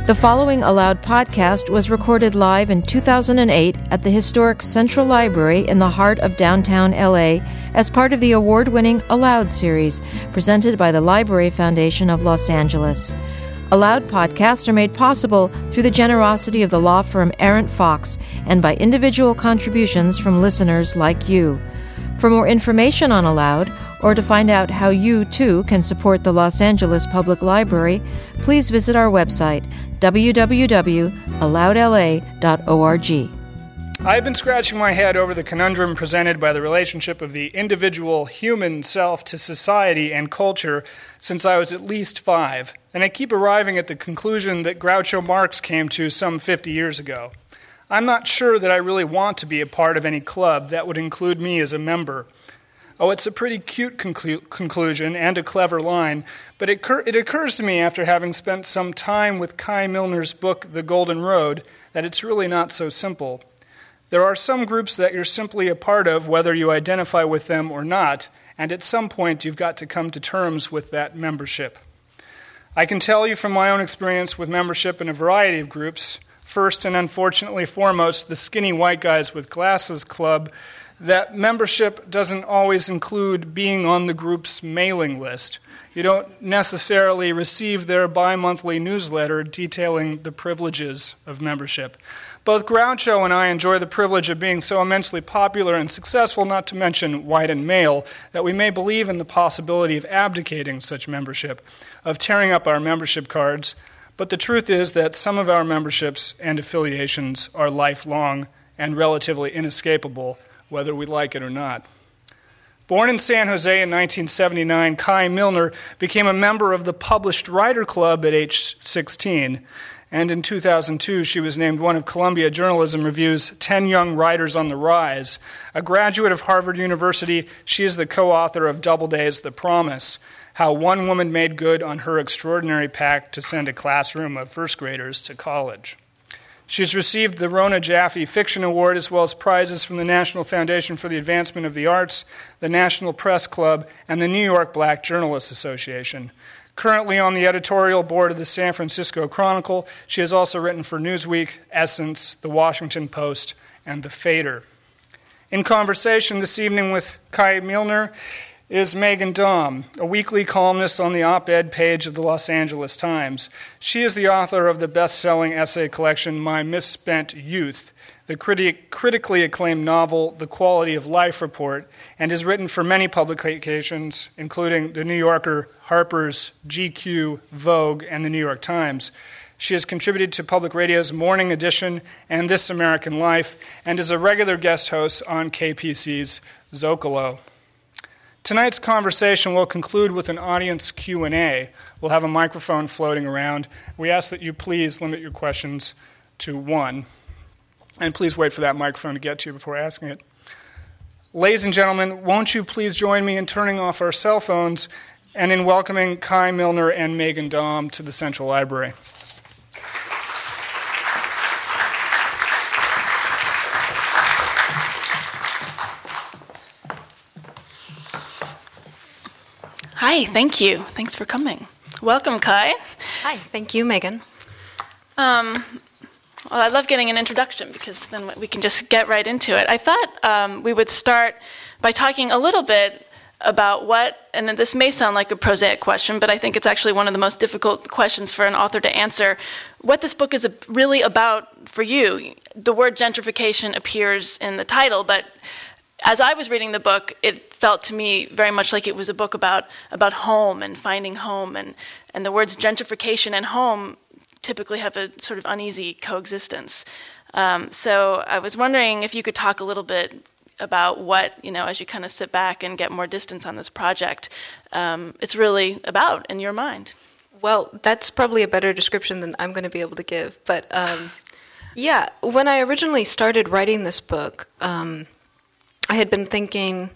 The following Aloud podcast was recorded live in 2008 at the historic Central Library in the heart of downtown LA as part of the award-winning Aloud series presented by the Library Foundation of Los Angeles. Aloud podcasts are made possible through the generosity of the law firm Arent Fox and by individual contributions from listeners like you. For more information on Aloud, or to find out how you, too, can support the Los Angeles Public Library, please visit our website, www.aloudla.org. I've been scratching my head over the conundrum presented by the relationship of the individual human self to society and culture since I was at least 5, and I keep arriving at the conclusion that Groucho Marx came to some 50 years ago. I'm not sure that I really want to be a part of any club that would include me as a member. Oh, it's a pretty cute conclusion and a clever line, but it occurs to me after having spent some time with Kai Milner's book, The Golden Road, that it's really not so simple. There are some groups that you're simply a part of, whether you identify with them or not, and at some point you've got to come to terms with that membership. I can tell you from my own experience with membership in a variety of groups, first and unfortunately foremost, the Skinny White Guys with Glasses Club, that membership doesn't always include being on the group's mailing list. You don't necessarily receive their bi-monthly newsletter detailing the privileges of membership. Both Groucho and I enjoy the privilege of being so immensely popular and successful, not to mention white and male, that we may believe in the possibility of abdicating such membership, of tearing up our membership cards. But the truth is that some of our memberships and affiliations are lifelong and relatively inescapable, whether we like it or not. Born in San Jose in 1979, Kai Milner became a member of the Published Writer Club at age 16, and in 2002 she was named one of Columbia Journalism Review's 10 Young Writers on the Rise. A graduate of Harvard University, she is the co-author of Doubleday's The Promise, How One Woman Made Good on Her Extraordinary Pact to Send a Classroom of First Graders to College. She's received the Rona Jaffe Fiction Award as well as prizes from the National Foundation for the Advancement of the Arts, the National Press Club, and the New York Black Journalists Association. Currently on the editorial board of the San Francisco Chronicle, she has also written for Newsweek, Essence, The Washington Post, and The Fader. In conversation this evening with Kai Milner is Megan Daum, a weekly columnist on the op-ed page of the Los Angeles Times. She is the author of the best-selling essay collection My Misspent Youth, the critically acclaimed novel The Quality of Life Report, and has written for many publications, including The New Yorker, Harper's, GQ, Vogue, and the New York Times. She has contributed to Public Radio's Morning Edition and This American Life, and is a regular guest host on KPC's Zocalo. Tonight's conversation will conclude with an audience Q&A. We'll have a microphone floating around. We ask that you please limit your questions to one. And please wait for that microphone to get to you before asking it. Ladies and gentlemen, won't you please join me in turning off our cell phones and in welcoming Kai Milner and Megan Daum to the Central Library. Hi, thank you. Thanks for coming. Welcome, Kai. Hi, thank you, Megan. Well, I love getting an introduction because then we can just get right into it. I thought we would start by talking a little bit about and this may sound like a prosaic question, but I think it's actually one of the most difficult questions for an author to answer, what this book is really about for you. The word gentrification appears in the title, but as I was reading the book, it felt to me very much like it was a book about home and finding home, and the words gentrification and home typically have a sort of uneasy coexistence. So I was wondering if you could talk a little bit about what, as you kind of sit back and get more distance on this project, it's really about in your mind. Well, that's probably a better description than I'm going to be able to give. But yeah, when I originally started writing this book, I had been thinking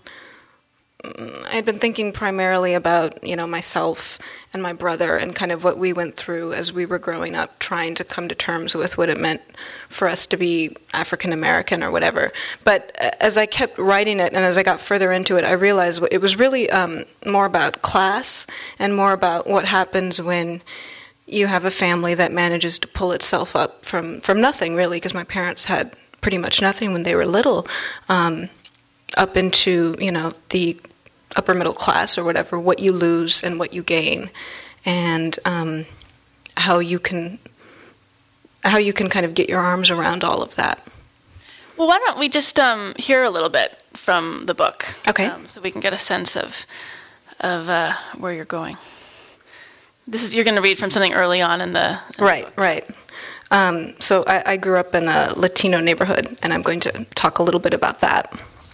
primarily about, myself and my brother and kind of what we went through as we were growing up, trying to come to terms with what it meant for us to be African American or whatever. But as I kept writing it and as I got further into it, I realized it was really more about class and more about what happens when you have a family that manages to pull itself up from nothing, really, because my parents had pretty much nothing when they were little, up into, the upper middle class or whatever, what you lose and what you gain, and how you can kind of get your arms around all of that. Well, why don't we just hear a little bit from the book? Okay. So we can get a sense of where you're going. You're going to read from something early on in the book. Right. So I grew up in a Latino neighborhood, and I'm going to talk a little bit about that.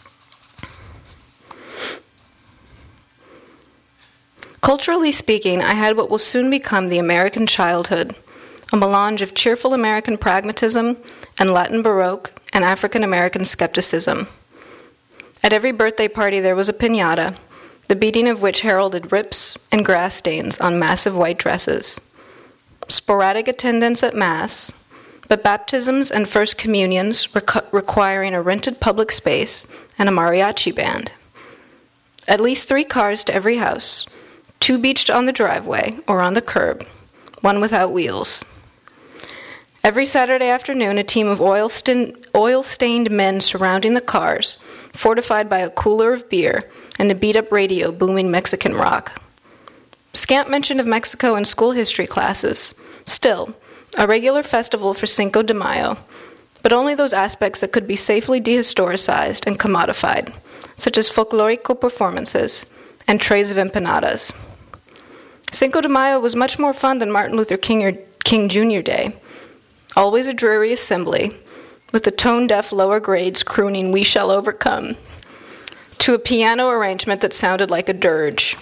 Culturally speaking, I had what will soon become the American childhood, a melange of cheerful American pragmatism and Latin Baroque and African American skepticism. At every birthday party there was a piñata, the beating of which heralded rips and grass stains on massive white dresses. Sporadic attendance at Mass, but baptisms and First Communions requiring a rented public space and a mariachi band. At least 3 cars to every house, 2 beached on the driveway or on the curb, 1 without wheels. Every Saturday afternoon, a team of oil-stained men surrounding the cars, fortified by a cooler of beer and a beat-up radio booming Mexican rock. Scant mention of Mexico in school history classes. Still, a regular festival for Cinco de Mayo, but only those aspects that could be safely dehistoricized and commodified, such as folklorico performances and trays of empanadas. Cinco de Mayo was much more fun than Martin Luther King Jr. Day. Always a dreary assembly, with the tone-deaf lower grades crooning "We Shall Overcome," to a piano arrangement that sounded like a dirge.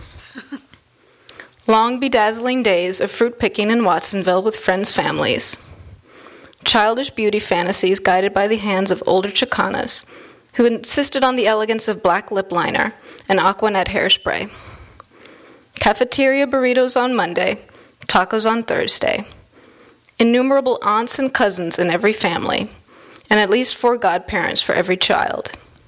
Long, bedazzling days of fruit-picking in Watsonville with friends' families. Childish beauty fantasies guided by the hands of older Chicanas, who insisted on the elegance of black lip liner and Aquanet hairspray. Cafeteria burritos on Monday, tacos on Thursday. Innumerable aunts and cousins in every family, and at least 4 godparents for every child.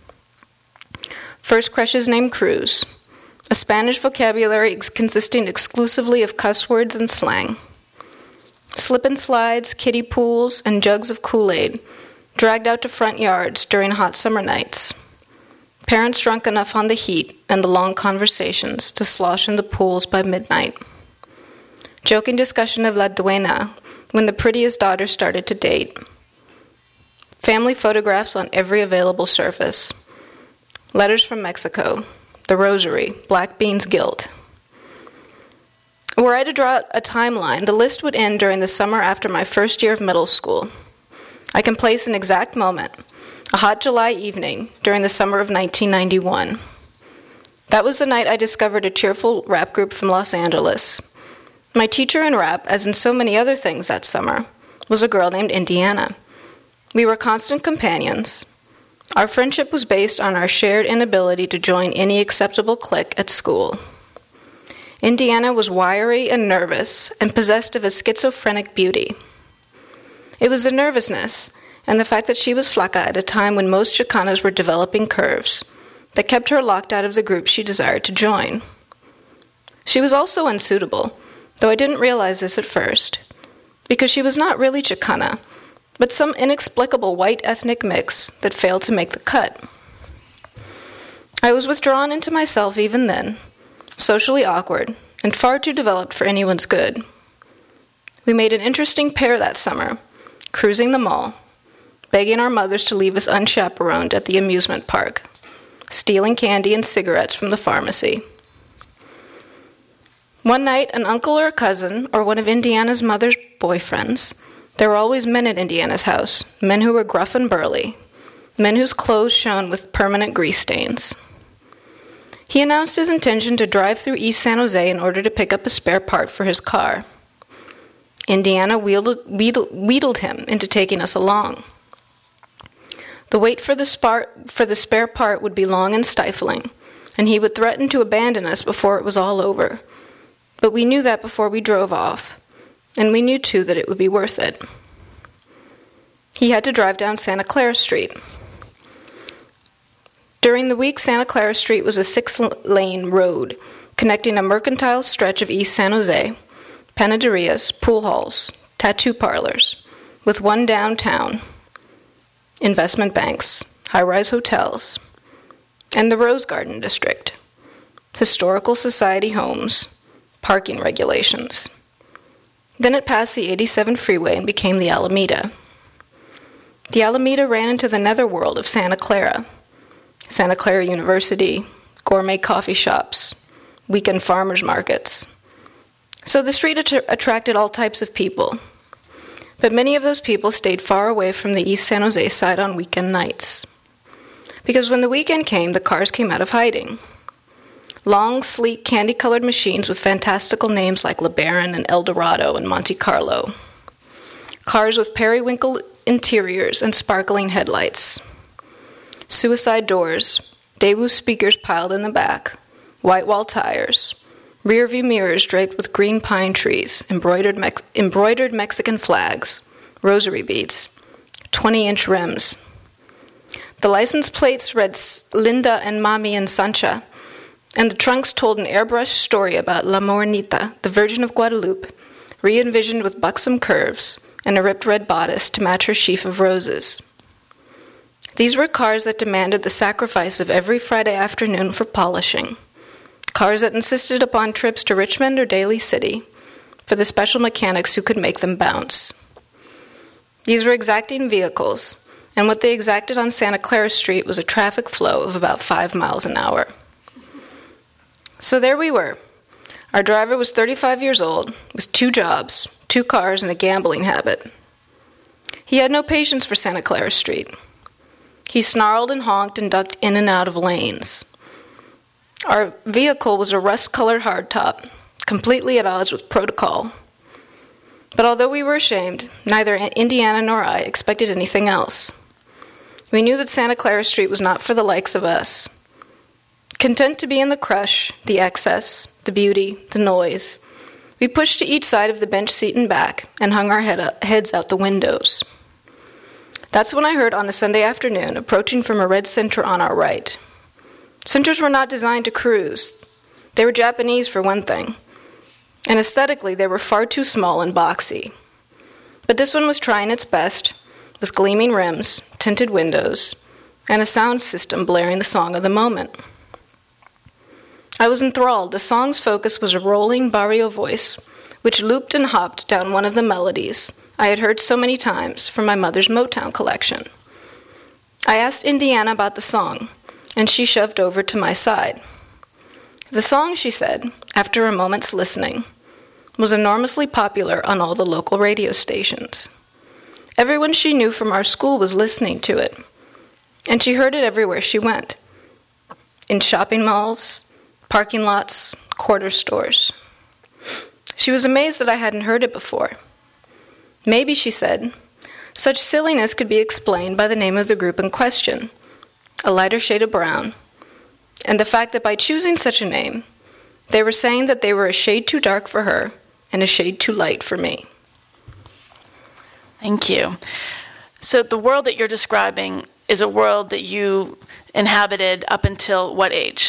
First crushes named Cruz, a Spanish vocabulary consisting exclusively of cuss words and slang. Slip and slides, kiddie pools, and jugs of Kool-Aid, dragged out to front yards during hot summer nights. Parents drunk enough on the heat and the long conversations to slosh in the pools by midnight. Joking discussion of La Duena when the prettiest daughter started to date. Family photographs on every available surface. Letters from Mexico, the rosary, black beans guilt. Were I to draw a timeline, the list would end during the summer after my first year of middle school. I can place an exact moment, a hot July evening during the summer of 1991. That was the night I discovered a cheerful rap group from Los Angeles. My teacher in rap, as in so many other things that summer, was a girl named Indiana. We were constant companions. Our friendship was based on our shared inability to join any acceptable clique at school. Indiana was wiry and nervous and possessed of a schizophrenic beauty. It was the nervousness and the fact that she was flaca at a time when most Chicanas were developing curves that kept her locked out of the group she desired to join. She was also unsuitable, though I didn't realize this at first, because she was not really Chicana, but some inexplicable white ethnic mix that failed to make the cut. I was withdrawn into myself even then, socially awkward, and far too developed for anyone's good. We made an interesting pair that summer, cruising the mall, begging our mothers to leave us unchaperoned at the amusement park, stealing candy and cigarettes from the pharmacy. One night, an uncle or a cousin, or one of Indiana's mother's boyfriends — there were always men at Indiana's house, men who were gruff and burly, men whose clothes shone with permanent grease stains. He announced his intention to drive through East San Jose in order to pick up a spare part for his car. Indiana wheedled him into taking us along. The wait for the spare part would be long and stifling, and he would threaten to abandon us before it was all over. But we knew that before we drove off, and we knew, too, that it would be worth it. He had to drive down Santa Clara Street. During the week, Santa Clara Street was a 6-lane road connecting a mercantile stretch of East San Jose, panaderias, pool halls, tattoo parlors, with one downtown, investment banks, high-rise hotels, and the Rose Garden District, historical society homes, parking regulations. Then it passed the 87 freeway and became the Alameda. The Alameda ran into the netherworld of Santa Clara University, gourmet coffee shops, weekend farmers markets. So the street attracted all types of people, but many of those people stayed far away from the East San Jose side on weekend nights. Because when the weekend came, the cars came out of hiding. Long, sleek, candy-colored machines with fantastical names like LeBaron and El Dorado and Monte Carlo. Cars with periwinkle interiors and sparkling headlights. Suicide doors, Daewoo speakers piled in the back, white wall tires, rear-view mirrors draped with green pine trees, embroidered Mexican flags, rosary beads, 20-inch rims. The license plates read Linda and Mami and Sancha, and the trunks told an airbrushed story about La Morenita, the Virgin of Guadalupe, re-envisioned with buxom curves and a ripped red bodice to match her sheaf of roses. These were cars that demanded the sacrifice of every Friday afternoon for polishing. Cars that insisted upon trips to Richmond or Daly City for the special mechanics who could make them bounce. These were exacting vehicles, and what they exacted on Santa Clara Street was a traffic flow of about 5 miles an hour. So there we were. Our driver was 35 years old, with 2 jobs, 2 cars, and a gambling habit. He had no patience for Santa Clara Street. He snarled and honked and ducked in and out of lanes. Our vehicle was a rust-colored hardtop, completely at odds with protocol. But although we were ashamed, neither Indiana nor I expected anything else. We knew that Santa Clara Street was not for the likes of us. Content to be in the crush, the excess, the beauty, the noise, we pushed to each side of the bench seat and back and hung our heads out the windows. That's when I heard on a Sunday afternoon, approaching from a red Sentra on our right. Sentras were not designed to cruise. They were Japanese, for one thing. And aesthetically, they were far too small and boxy. But this one was trying its best, with gleaming rims, tinted windows, and a sound system blaring the song of the moment. I was enthralled. The song's focus was a rolling barrio voice, which looped and hopped down one of the melodies I had heard so many times from my mother's Motown collection. I asked Indiana about the song, and she shoved over to my side. The song, she said, after a moment's listening, was enormously popular on all the local radio stations. Everyone she knew from our school was listening to it, and she heard it everywhere she went. In shopping malls, parking lots, quarter stores. She was amazed that I hadn't heard it before. Maybe, she said, such silliness could be explained by the name of the group in question, a lighter shade of brown, and the fact that by choosing such a name, they were saying that they were a shade too dark for her and a shade too light for me. Thank you. So the world that you're describing is a world that you inhabited up until what age?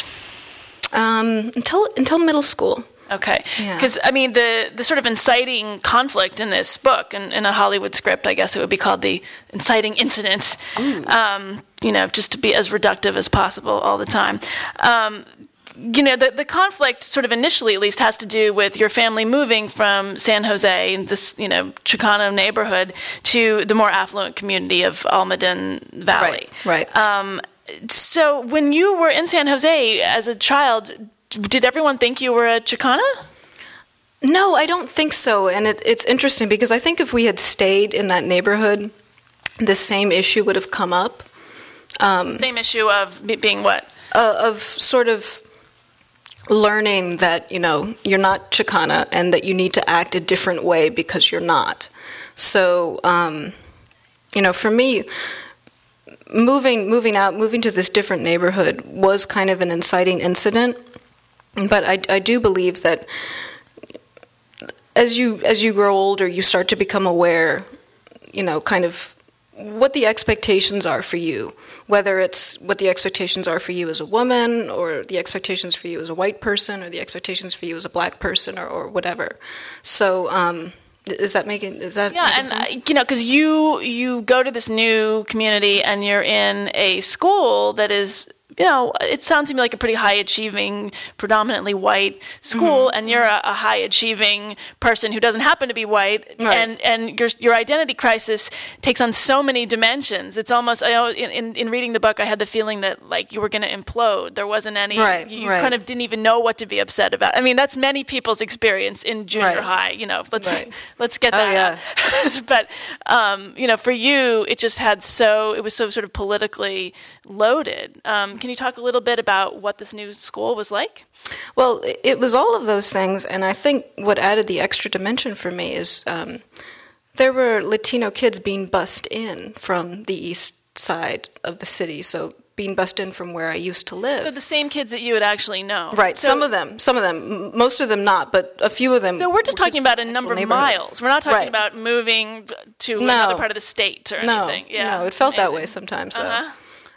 Until middle school. Okay. Because, I mean, the sort of inciting conflict in this book, in a Hollywood script, I guess it would be called the inciting incident, just to be as reductive as possible all the time. The conflict sort of initially, at least, has to do with your family moving from San Jose, this, Chicano neighborhood, to the more affluent community of Almaden Valley. Right. So when you were in San Jose as a child, did everyone think you were a Chicana? No, I don't think so. And it's interesting because I think if we had stayed in that neighborhood, the same issue would have come up. Same issue of being what? Of sort of learning that, you're not Chicana and that you need to act a different way because you're not. So, for me, moving to this different neighborhood was kind of an inciting incident. But I do believe that as you grow older, you start to become aware, kind of what the expectations are for you, whether it's what the expectations are for you as a woman, or the expectations for you as a white person, or the expectations for you as a black person, or whatever. So, is that making sense? Because you go to this new community and you're in a school that is, it sounds to me like a pretty high-achieving, predominantly white school, and you're a high-achieving person who doesn't happen to be white, right. and your identity crisis takes on so many dimensions. It's almost, in reading the book, I had the feeling that like you were going to implode. There wasn't any, you kind of didn't even know what to be upset about. I mean, that's many people's experience in junior high. Let's get that out. But for you, it just it was so sort of politically loaded. Can you talk a little bit about what this new school was like? Well, it was all of those things, and I think what added the extra dimension for me is there were Latino kids being bussed in from the east side of the city, so being bussed in from where I used to live. So the same kids that you would actually know. Right, so, some of them, most of them not, but a few of them. So we're just talking about a number of miles. We're not talking about moving to another part of the state or anything. No, it felt that way sometimes, though.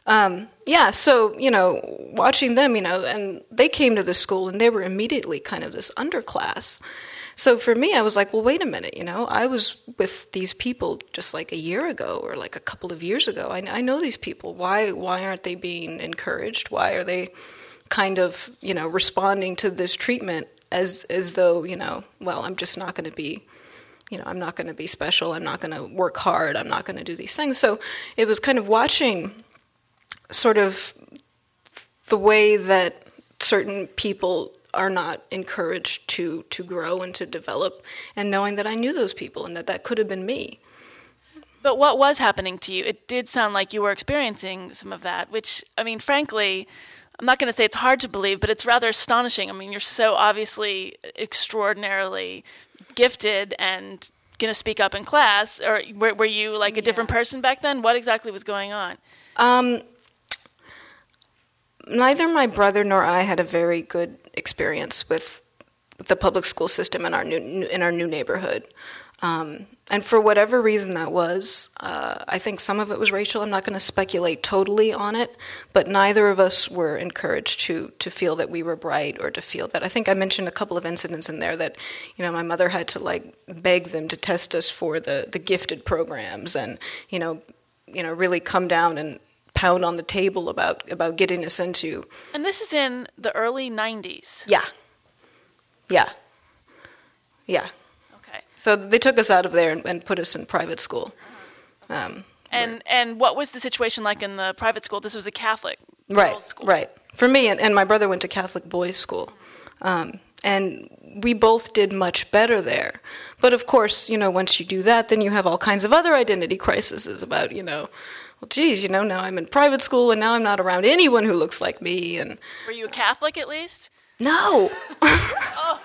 So, watching them, and they came to the school and they were immediately kind of this underclass. So for me, I was like, well, wait a minute, I was with these people just like a year ago or like a couple of years ago. I know these people. Why aren't they being encouraged? Why are they kind of, responding to this treatment as though, well, I'm just not going to be, I'm not going to be special. I'm not going to work hard. I'm not going to do these things. So it was kind of watching sort of the way that certain people are not encouraged to grow and to develop, and knowing that I knew those people and that could have been me. But what was happening to you? It did sound like you were experiencing some of that, which, I mean, frankly, I'm not going to say it's hard to believe, but it's rather astonishing. I mean, you're so obviously extraordinarily gifted and going to speak up in class. Or were you like a different person back then? What exactly was going on? Neither my brother nor I had a very good experience with the public school system in our new neighborhood, and for whatever reason that was, I think some of it was racial. I'm not going to speculate totally on it, but neither of us were encouraged to feel that we were bright or to feel that. I think I mentioned a couple of incidents in there that, my mother had to like beg them to test us for the gifted programs, and really come down and pound on the table about getting us into. And this is in the early 90s. Yeah. Okay. So they took us out of there and put us in private school. And what was the situation like in the private school? This was a Catholic girls' school. Right. For me, and my brother went to Catholic boys' school. And we both did much better there. But of course, once you do that, then you have all kinds of other identity crises about, well, geez, now I'm in private school and now I'm not around anyone who looks like me. And were you a Catholic at least? No. Oh.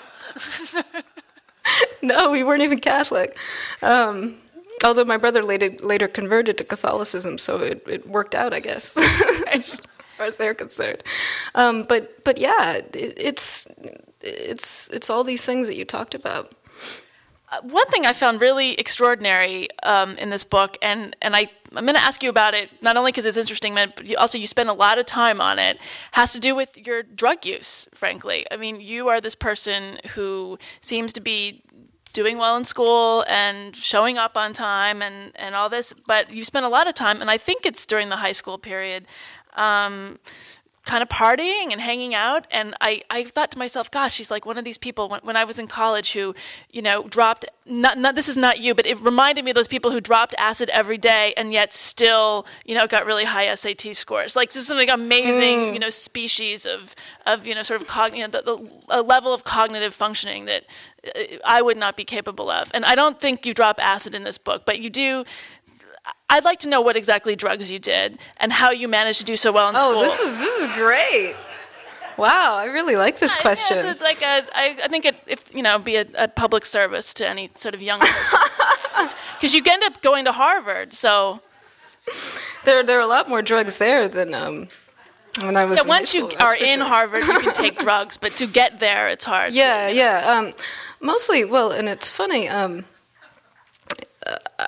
No, we weren't even Catholic. Although my brother later converted to Catholicism, so it worked out, I guess, as far as they're concerned. But yeah, it's all these things that you talked about. One thing I found really extraordinary in this book, and I'm going to ask you about it, not only because it's interesting, but also you spend a lot of time on it, has to do with your drug use, frankly. I mean, you are this person who seems to be doing well in school and showing up on time and all this, but you spend a lot of time, and I think it's during the high school period, kind of partying and hanging out, and I thought to myself, gosh, she's like one of these people when I was in college who, dropped, not this is not you, but it reminded me of those people who dropped acid every day and yet still, got really high SAT scores. Like, this is something amazing, species of sort of a level of cognitive functioning that I would not be capable of. And I don't think you drop acid in this book, but you do. I'd like to know what exactly drugs you did and how you managed to do so well in school. Oh, this is great. Wow, I really like this question. Yeah, it's like I think be a public service to any sort of young person. Because you end up going to Harvard, so there are a lot more drugs there than when I was in once high school, you are in sure. Harvard, you can take drugs, but to get there, it's hard. Yeah. Mostly, well, and it's funny.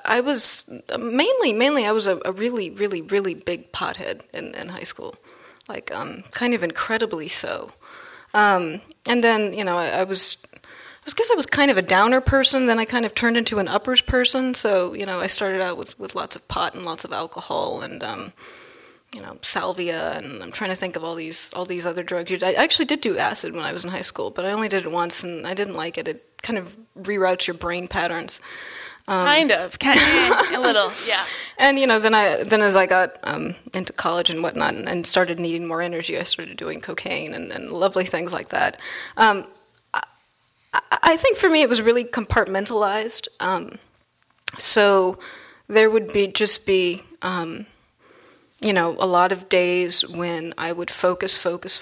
I was mainly I was a really, really, really big pothead in high school, like kind of incredibly so. And then, I guess I was kind of a downer person, then I kind of turned into an uppers person, so, I started out with lots of pot and lots of alcohol and, salvia, and I'm trying to think of all these other drugs. I actually did do acid when I was in high school, but I only did it once, and I didn't like it. It kind of reroutes your brain patterns. Kind of, a little, yeah. And then as I got into college and whatnot, and started needing more energy, I started doing cocaine and lovely things like that. I think for me it was really compartmentalized. So there would be a lot of days when I would focus,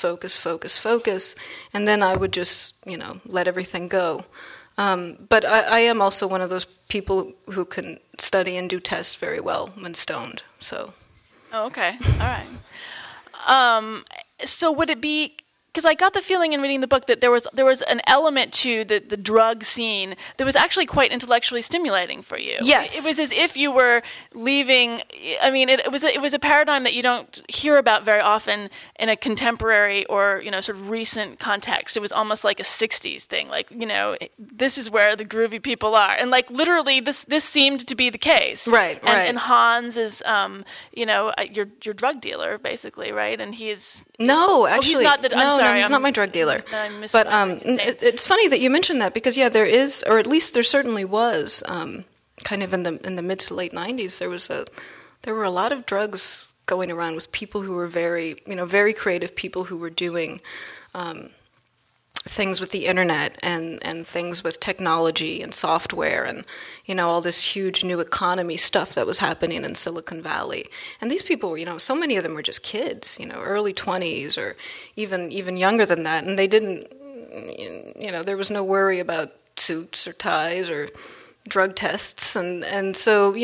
and then I would just let everything go. But I am also one of those people who can study and do tests very well when stoned. So. Oh, okay. All right. So would it be, because I got the feeling in reading the book that there was an element to the drug scene that was actually quite intellectually stimulating for you. Yes. It was as if you were leaving. I mean, it was a paradigm that you don't hear about very often in a contemporary or sort of recent context. It was almost like a '60s thing, like this is where the groovy people are, and like literally this seemed to be the case. Right. And Hans is your drug dealer basically, right? And he is. No, actually, he's not the. I'm sorry, he's not my drug dealer. But it's funny that you mentioned that because there is, or at least there certainly was, kind of in the mid to late '90s, there were a lot of drugs going around with people who were very creative people who were doing things with the internet and things with technology and software and all this huge new economy stuff that was happening in Silicon Valley. And these people were so many of them were just kids, early 20s or even younger than that, and they didn't there was no worry about suits or ties or drug tests, and so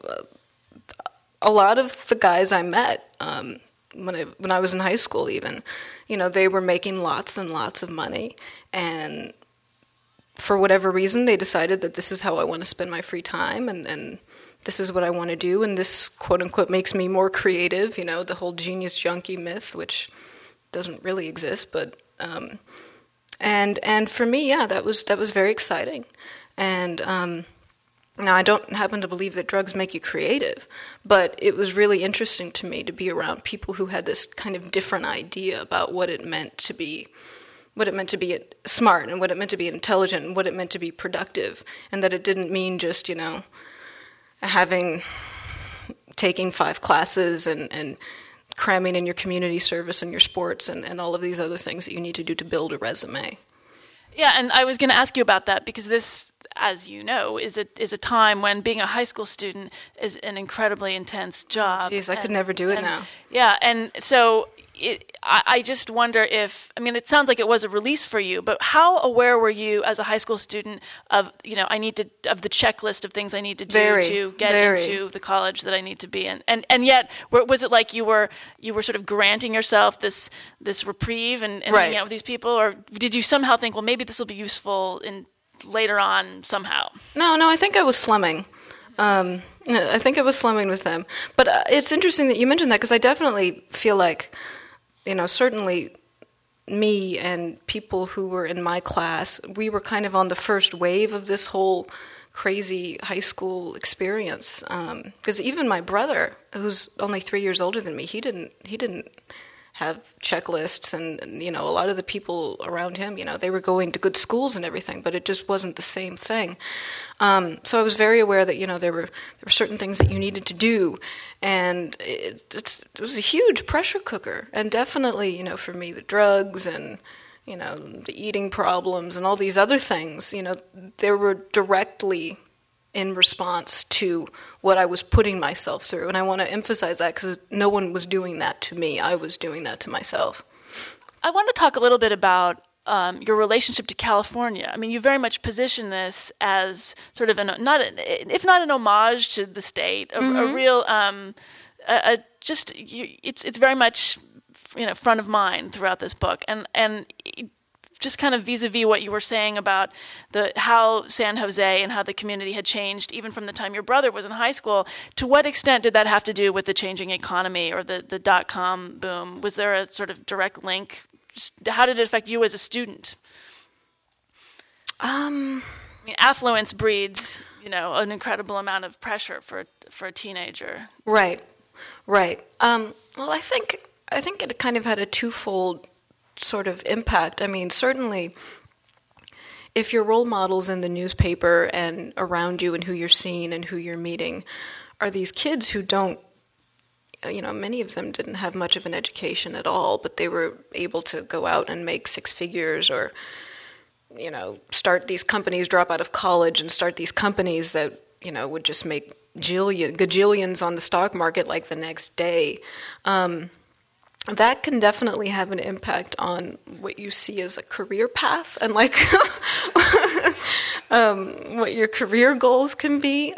a lot of the guys I met when I was in high school even, they were making lots and lots of money, and for whatever reason they decided that this is how I want to spend my free time, and this is what I want to do, and this quote unquote makes me more creative, the whole genius junkie myth, which doesn't really exist, but and for me, that was very exciting. And now, I don't happen to believe that drugs make you creative, but it was really interesting to me to be around people who had this kind of different idea about what it meant to be smart and what it meant to be intelligent and what it meant to be productive, and that it didn't mean just, taking 5 classes and cramming in your community service and your sports and all of these other things that you need to do to build a resume. Yeah, and I was going to ask you about that because this, as you know, is a time when being a high school student is an incredibly intense job. Jeez, I could never do it now. Yeah, and so I just wonder if, it sounds like it was a release for you, but how aware were you as a high school student of, of the checklist of things I need to do to get into the college that I need to be in? And yet, was it like you were sort of granting yourself this reprieve and hanging out with these people, or did you somehow think, well, maybe this will be useful later on somehow? No, I think I was slumming. I think I was slumming with them. But it's interesting that you mentioned that because I definitely feel like, certainly me and people who were in my class, we were kind of on the first wave of this whole crazy high school experience. Because even my brother, who's only 3 years older than me, he didn't have checklists, and a lot of the people around him, they were going to good schools and everything, but it just wasn't the same thing. So I was very aware that there were certain things that you needed to do, and it was a huge pressure cooker. And definitely, for me, the drugs and the eating problems and all these other things, they were directly in response to what I was putting myself through. And I want to emphasize that because no one was doing that to me. I was doing that to myself. I want to talk a little bit about your relationship to California. You very much position this as sort of if not an homage to the state, a real, it's very much front of mind throughout this book. And just kind of vis-a-vis what you were saying about how San Jose and how the community had changed even from the time your brother was in high school, to what extent did that have to do with the changing economy or the dot-com boom? Was there a sort of direct link? How did it affect you as a student? I mean, affluence breeds, an incredible amount of pressure for a teenager. Right. Well, I think it kind of had a twofold sort of impact. I mean, certainly, if your role models in the newspaper and around you and who you're seeing and who you're meeting are these kids who don't, many of them didn't have much of an education at all, but they were able to go out and make six figures or, start these companies, drop out of college and start these companies that, would just make gajillions on the stock market like the next day. That can definitely have an impact on what you see as a career path and like what your career goals can be.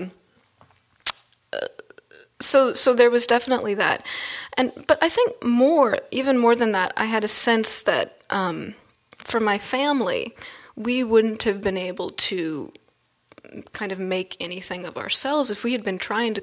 So there was definitely that. But I think even more than that, I had a sense that for my family, we wouldn't have been able to kind of make anything of ourselves if we had been trying to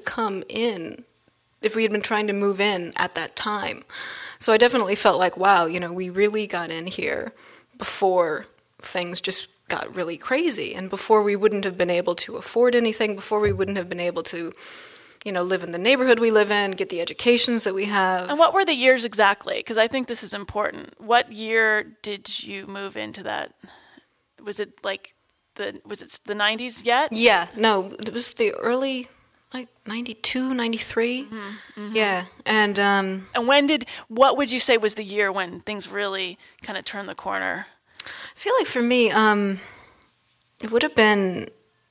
move in at that time. So I definitely felt like, wow, we really got in here before things just got really crazy and before we wouldn't have been able to afford anything, before we wouldn't have been able to, live in the neighborhood we live in, get the educations that we have. And what were the years exactly? Because I think this is important. What year did you move into that? Was it the 90s yet? Yeah, no, it was the early, 92, 93. Mm-hmm, mm-hmm. Yeah, and what would you say was the year when things really kind of turned the corner? I feel like for me, it would have been,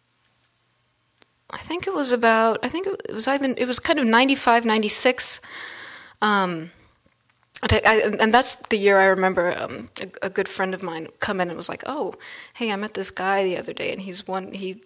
it was kind of 95, 96. And that's the year I remember a good friend of mine come in and was like, "Oh, hey, I met this guy the other day, and he's one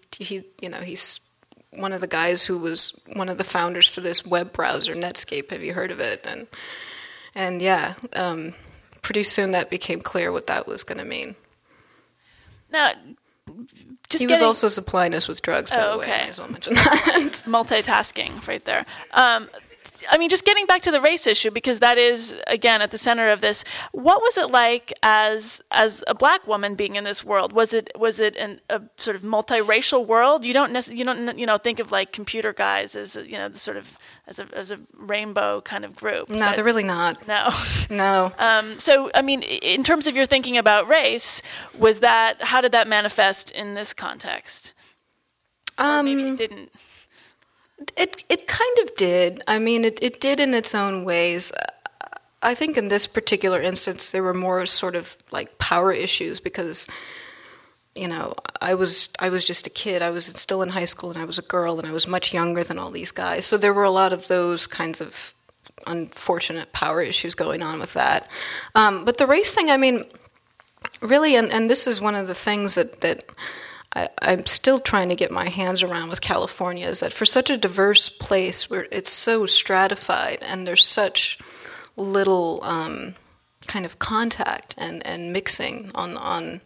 of the guys who was one of the founders for this web browser, Netscape. Have you heard of it?" And yeah, pretty soon that became clear what that was going to mean. Now, he was also supplying us with drugs, by the way. I may as well mention that. Multitasking right there. Just getting back to the race issue, because that is, again, at the center of this. What was it like as a black woman being in this world? Was it a sort of multiracial world? You don't think of like computer guys as as a rainbow kind of group. No, they're really not. No. No. So in terms of your thinking about race, how did that manifest in this context? Or maybe it didn't. It kind of did. It did in its own ways. I think in this particular instance, there were more sort of like power issues because, I was just a kid. I was still in high school and I was a girl and I was much younger than all these guys. So there were a lot of those kinds of unfortunate power issues going on with that. But the race thing, really, and this is one of the things that I'm still trying to get my hands around with California, is that for such a diverse place where it's so stratified and there's such little kind of contact and mixing on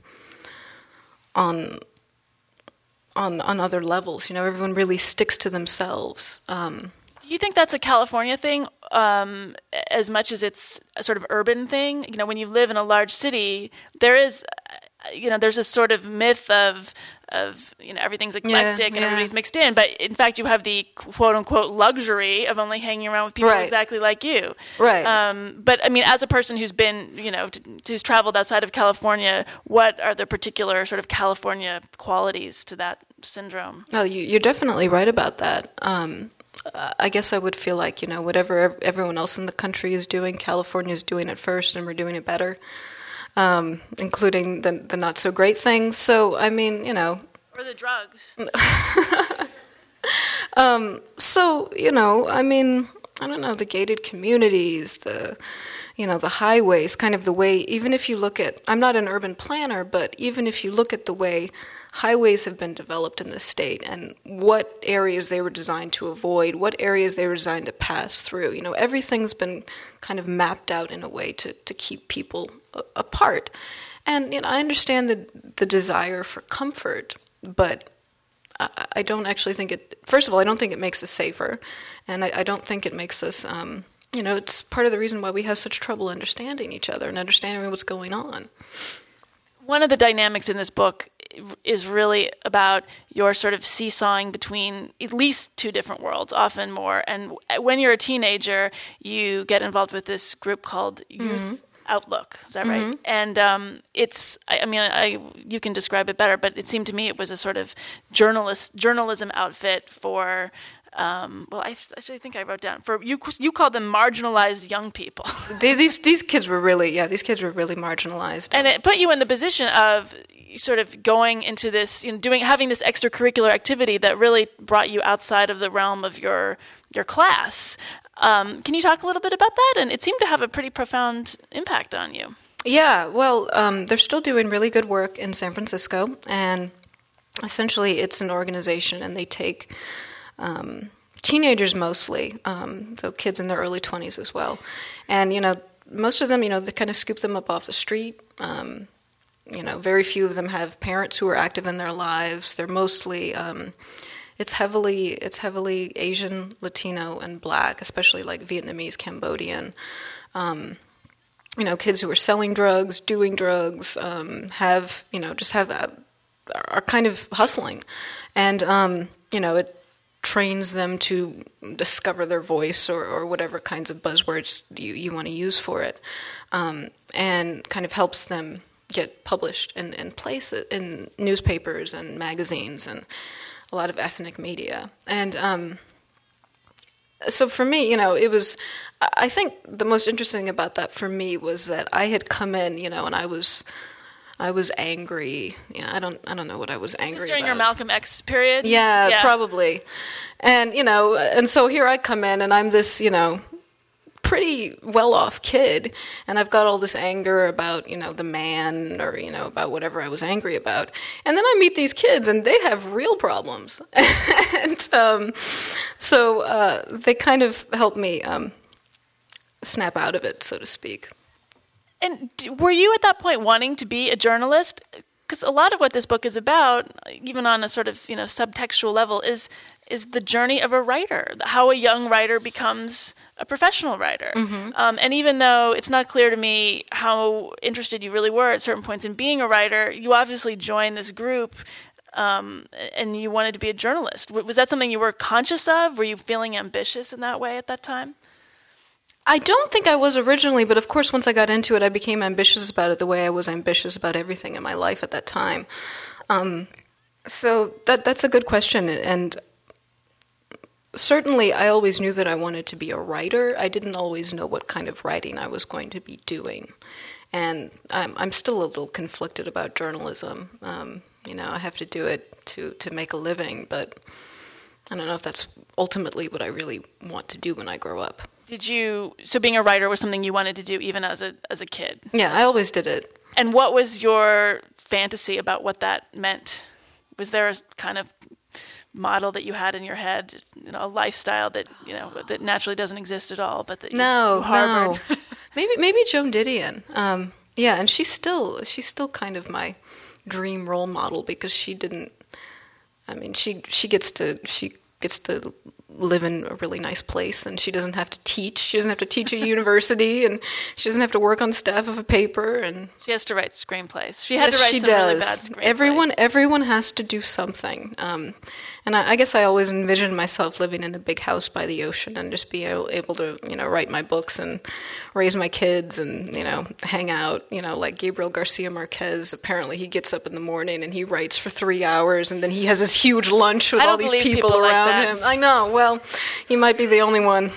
other levels, everyone really sticks to themselves. Do you think that's a California thing as much as it's a sort of urban thing? When you live in a large city, there's a sort of myth of everything's eclectic and everybody's mixed in, but in fact you have the quote unquote luxury of only hanging around with people exactly like you. Right. But as a person who's been, who's traveled outside of California, what are the particular sort of California qualities to that syndrome? No, you're definitely right about that. I guess I would feel like, whatever everyone else in the country is doing, California is doing it first and we're doing it better. Including the not so great things. So or the drugs. I don't know, the gated communities, the highways, kind of the way. Even if you look at, I'm not an urban planner, but even if you look at the way highways have been developed in this state and what areas they were designed to avoid, what areas they were designed to pass through, everything's been kind of mapped out in a way to keep people apart. And I understand the desire for comfort, but I don't actually think it. First of all, I don't think it makes us safer, and I don't think it makes us. It's part of the reason why we have such trouble understanding each other and understanding what's going on. One of the dynamics in this book is really about your sort of seesawing between at least two different worlds, often more. And when you're a teenager, you get involved with this group called Youth Outlook. Is that right? And you can describe it better, but it seemed to me it was a sort of journalism outfit for. I actually think I wrote down for you. You called them marginalized young people. These kids were really marginalized, and it put you in the position of sort of going into this, having this extracurricular activity that really brought you outside of the realm of your class. Can you talk a little bit about that? And it seemed to have a pretty profound impact on you. Yeah, well, they're still doing really good work in San Francisco, and essentially it's an organization, and they take teenagers mostly, so kids in their early 20s as well. And, most of them, they kind of scoop them up off the street. Very few of them have parents who are active in their lives. They're mostly, it's heavily Asian, Latino, and Black, especially like Vietnamese, Cambodian. Kids who are selling drugs, doing drugs, are kind of hustling. And, it trains them to discover their voice or whatever kinds of buzzwords you want to use for it, and kind of helps them get published and place it in newspapers and magazines and a lot of ethnic media. And so for me, it was, I think the most interesting thing about that for me was that I had come in, and I was angry. I don't know what I was angry about. During your Malcolm X period? Yeah, probably. And, and so here I come in and I'm this, pretty well-off kid, and I've got all this anger about, the man or, about whatever I was angry about. And then I meet these kids and they have real problems. And so they kind of helped me snap out of it, so to speak. And were you at that point wanting to be a journalist? Because a lot of what this book is about, even on a sort of subtextual level, is the journey of a writer, how a young writer becomes a professional writer. And even though it's not clear to me how interested you really were at certain points in being a writer, you obviously joined this group and you wanted to be a journalist. Was that something you were conscious of? Were you feeling ambitious in that way at that time? I don't think I was originally, but of course once I got into it, I became ambitious about it the way I was ambitious about everything in my life at that time. So that's a good question, and certainly I always knew that I wanted to be a writer. I didn't always know what kind of writing I was going to be doing, and I'm still a little conflicted about journalism. I have to do it to make a living, but I don't know if that's ultimately what I really want to do when I grow up. So being a writer was something you wanted to do even as a kid? Yeah, I always did it. And what was your fantasy about what that meant? Was there a kind of model that you had in your head, a lifestyle that, that naturally doesn't exist at all, but that you harbored? No. Maybe Joan Didion. And she's still kind of my dream role model because she didn't, she gets to live in a really nice place, and she doesn't have to teach. She doesn't have to teach at university, and she doesn't have to work on the staff of a paper. And she has to write screenplays. She had to write some really bad screenplays. Everyone has to do something. And I guess I always envisioned myself living in a big house by the ocean and just be able to, write my books and raise my kids and, hang out, like Gabriel Garcia Marquez. Apparently he gets up in the morning and he writes for 3 hours, and then he has this huge lunch with all these people around him. I know. Well, he might be the only one.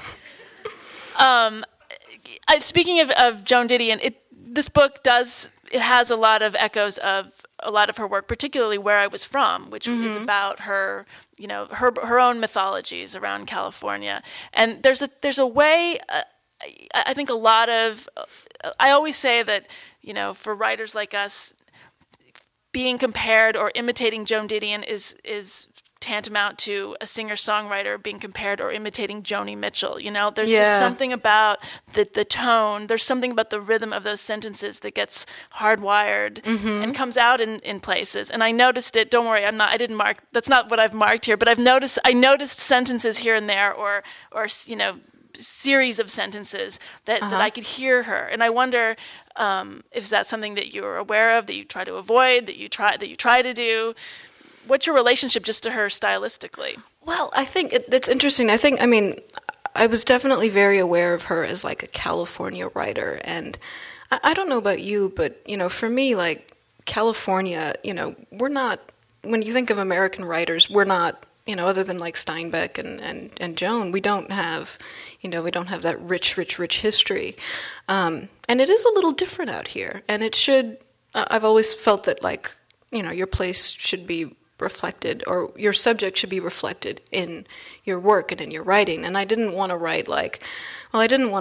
Speaking of Joan Didion, this book has a lot of echoes of a lot of her work, particularly Where I Was From, which is about her, her own mythologies around California. And there's a way, I think I always say that, for writers like us, being compared or imitating Joan Didion is tantamount to a singer-songwriter being compared or imitating Joni Mitchell. There's just something about the tone. There's something about the rhythm of those sentences that gets hardwired and comes out in places. And I noticed it. Don't worry, I didn't mark. That's not what I've marked here. But I noticed sentences here and there, or series of sentences that I could hear her. And I wonder if that's something that you're aware of, that you try to avoid, that you try to do. What's your relationship just to her stylistically? Well, I think that's interesting. I was definitely very aware of her as like a California writer. And I don't know about you, but, for me, like California, we're not, when you think of American writers, we're not, other than like Steinbeck and Joan, we don't have that rich history. And it is a little different out here. And it should, I've always felt that like, your place should be reflected, or your subject should be reflected in your work and in your writing. And I didn't want to write like a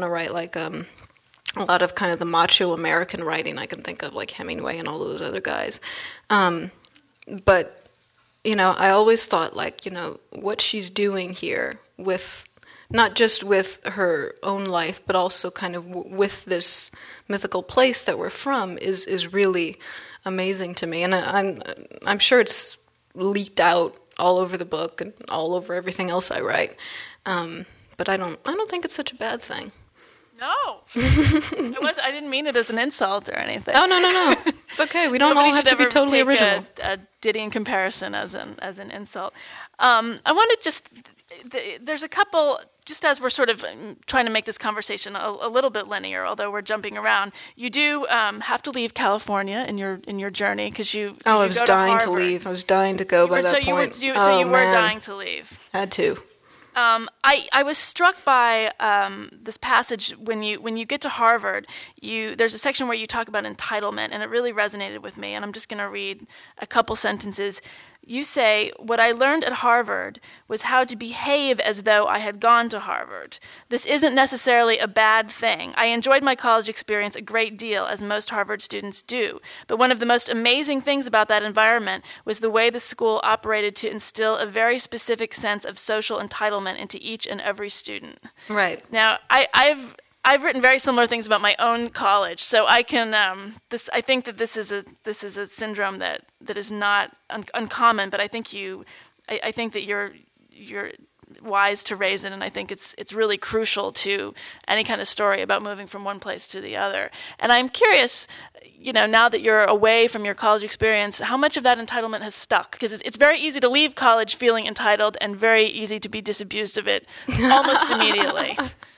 lot of kind of the macho American writing I can think of, like Hemingway and all those other guys. But, I always thought like, what she's doing here with, not just with her own life, but also kind of with this mythical place that we're from is really amazing to me. And I'm sure it's leaked out all over the book and all over everything else I write. But I don't think it's such a bad thing. No, I didn't mean it as an insult or anything. Oh, no. It's okay. We don't all have to be totally original. A ditty in comparison as an insult. I want to just, there's a couple, just as we're sort of trying to make this conversation a little bit linear, although we're jumping around, you do have to leave California in your journey because you. Oh, I was dying to leave. I was dying to go by that point. So you were dying to leave. Had to. I was struck by this passage when you get to Harvard. There's a section where you talk about entitlement, and it really resonated with me. And I'm just going to read a couple sentences. You say, "What I learned at Harvard was how to behave as though I had gone to Harvard. This isn't necessarily a bad thing. I enjoyed my college experience a great deal, as most Harvard students do. But one of the most amazing things about that environment was the way the school operated to instill a very specific sense of social entitlement into each and every student." Right. Now, I've written very similar things about my own college, so I can. I think that this is a syndrome that is not uncommon, but I think that you're wise to raise it, and I think it's really crucial to any kind of story about moving from one place to the other. And I'm curious, now that you're away from your college experience, how much of that entitlement has stuck? Because it's very easy to leave college feeling entitled, and very easy to be disabused of it almost immediately.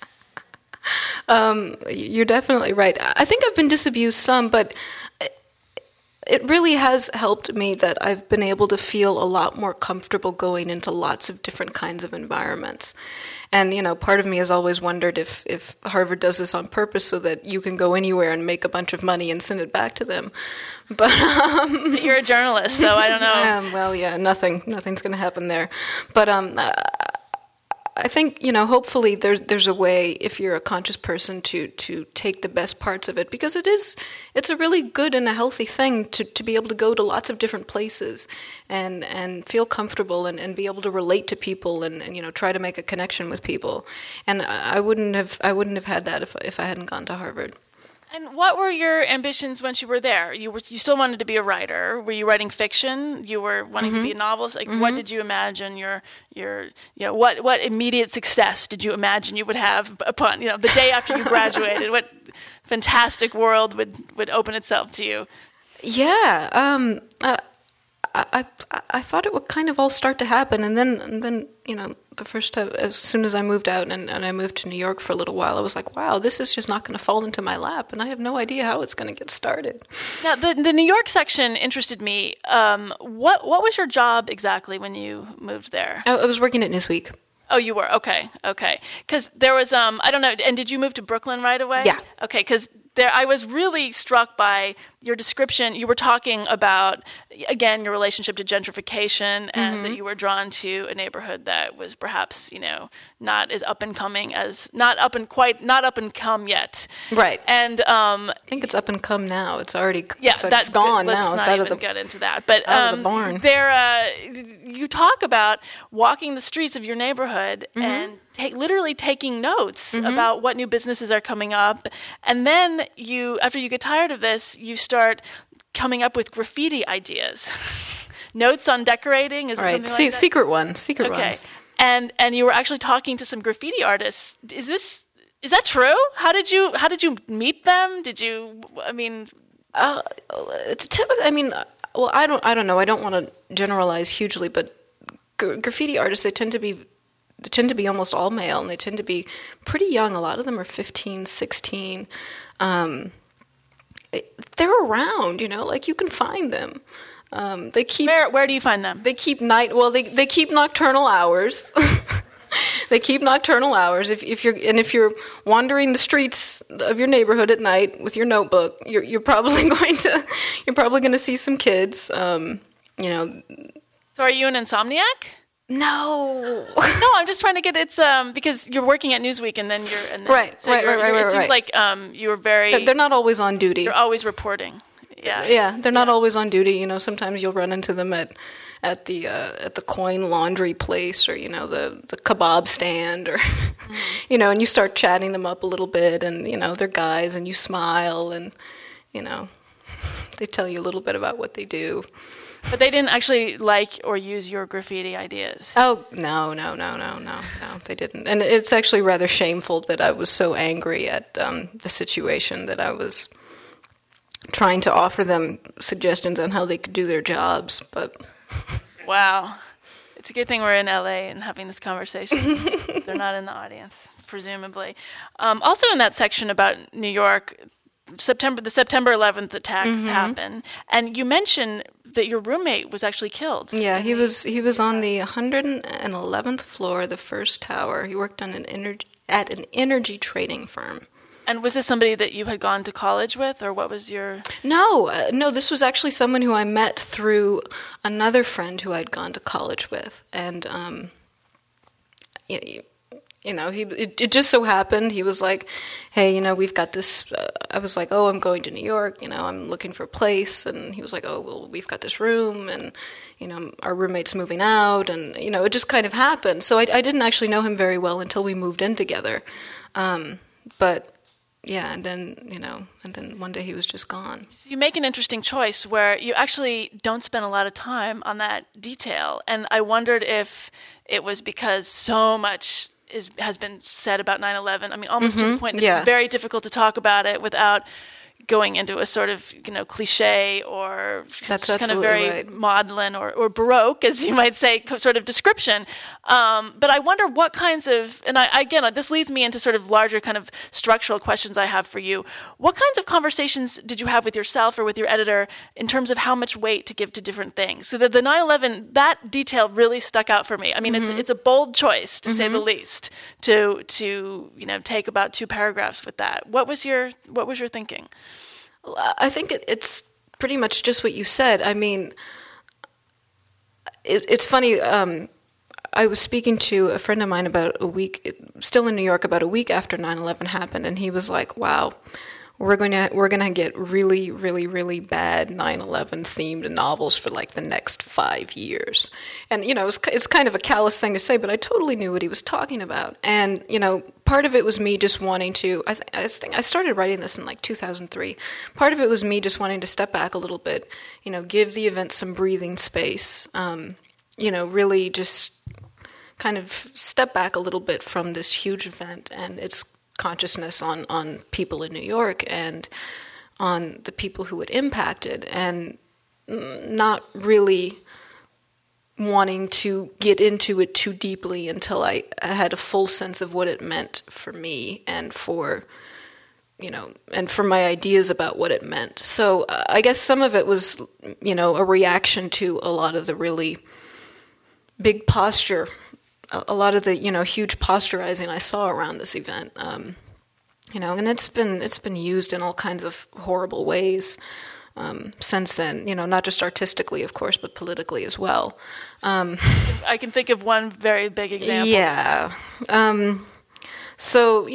You're definitely right. I think I've been disabused some, but it really has helped me that I've been able to feel a lot more comfortable going into lots of different kinds of environments. And, part of me has always wondered if Harvard does this on purpose so that you can go anywhere and make a bunch of money and send it back to them. But you're a journalist, so I don't know. Well, yeah, nothing's going to happen there. But I think, hopefully there's a way, if you're a conscious person, to take the best parts of it, because it's a really good and a healthy thing to be able to go to lots of different places and feel comfortable and be able to relate to people and try to make a connection with people. And I wouldn't have had that if I hadn't gone to Harvard. And what were your ambitions once you were there? You still wanted to be a writer. Were you writing fiction? You were wanting to be a novelist. Like, what did you imagine what immediate success did you imagine you would have upon the day after you graduated? What fantastic world would open itself to you? Yeah, I thought it would kind of all start to happen, and then the first time, as soon as I moved out and I moved to New York for a little while, I was like, wow, this is just not going to fall into my lap, and I have no idea how it's going to get started. Now, the New York section interested me. What was your job exactly when you moved there? I was working at Newsweek. Oh, you were? Okay. Because there was, I don't know, and did you move to Brooklyn right away? Yeah. Okay, because I was really struck by your description, you were talking about, again, your relationship to gentrification, and that you were drawn to a neighborhood that was perhaps, not as up and coming as, not up and come yet. Right. And I think it's up and come now. It's already that's gone Let's now. Not it's out even of the get into that. But out of the barn. You talk about walking the streets of your neighborhood and literally taking notes about what new businesses are coming up, and then after you get tired of this, you start coming up with graffiti ideas. Notes on decorating is something like that? Secret ones. And you were actually talking to some graffiti artists. Is that true? How did you meet them? Typically, well, I don't know. I don't want to generalize hugely, but graffiti artists, they tend to be almost all male, and they tend to be pretty young. A lot of them are 15, 16. They're around, like you can find them. They keep. Where do you find them? They keep they keep nocturnal hours. They keep nocturnal hours. If you're wandering the streets of your neighborhood at night with your notebook, you're probably going to see some kids. So are you an insomniac? No. No, I'm just trying to get because you're working at Newsweek and then you're right. It seems like you're very. They're not always on duty. You're always reporting. Yeah. Yeah, they're not always on duty. Sometimes you'll run into them at the coin laundry place, or the kebab stand, or and you start chatting them up a little bit, and they're guys, and you smile, and they tell you a little bit about what they do. But they didn't actually like or use your graffiti ideas. Oh, no, they didn't. And it's actually rather shameful that I was so angry at the situation that I was trying to offer them suggestions on how they could do their jobs, but... Wow. It's a good thing we're in LA and having this conversation. They're not in the audience, presumably. Also in that section about New York, the September 11th attacks happened, and you mentioned that your roommate was actually killed. Yeah, he was on the 111th floor of the first tower. He worked at an energy trading firm. And was this somebody that you had gone to college with, or what was your... No, this was actually someone who I met through another friend who I'd gone to college with. And, it just so happened, he was like, hey, we've got this... I was like, oh, I'm going to New York, I'm looking for a place. And he was like, oh, well, we've got this room, and, our roommate's moving out. And, it just kind of happened. So I didn't actually know him very well until we moved in together. But... yeah, and then one day he was just gone. So you make an interesting choice where you actually don't spend a lot of time on that detail. And I wondered if it was because so much has been said about 9/11. Almost to the point that it's very difficult to talk about it without going into a sort of, cliche or that's just kind of very right. maudlin or Baroque, as you might say, sort of description. But I wonder what kinds of, and this leads me into sort of larger kind of structural questions I have for you. What kinds of conversations did you have with yourself or with your editor in terms of how much weight to give to different things? So that the 9/11, that detail really stuck out for me. It's a bold choice, to say the least, to take about 2 paragraphs with that. What was your thinking? I think it's pretty much just what you said. It's funny. I was speaking to a friend of mine still in New York, about a week after 9/11 happened, and he was like, "Wow, we're gonna get really, really, really bad 9/11 themed novels for like the next 5 years." And it's kind of a callous thing to say, but I totally knew what he was talking about. And part of it was me just wanting to. I think I started writing this in like 2003. Part of it was me just wanting to step back a little bit, give the event some breathing space. Really just kind of step back a little bit from this huge event and its consciousness on people in New York and on the people who it impacted, and not really wanting to get into it too deeply until I had a full sense of what it meant for me and for my ideas about what it meant. So I guess some of it was, a reaction to a lot of the really big posture, a lot of the, huge posturizing I saw around this event. And it's been used in all kinds of horrible ways. since then, not just artistically, of course, but politically as well. I can think of one very big example. Yeah. So,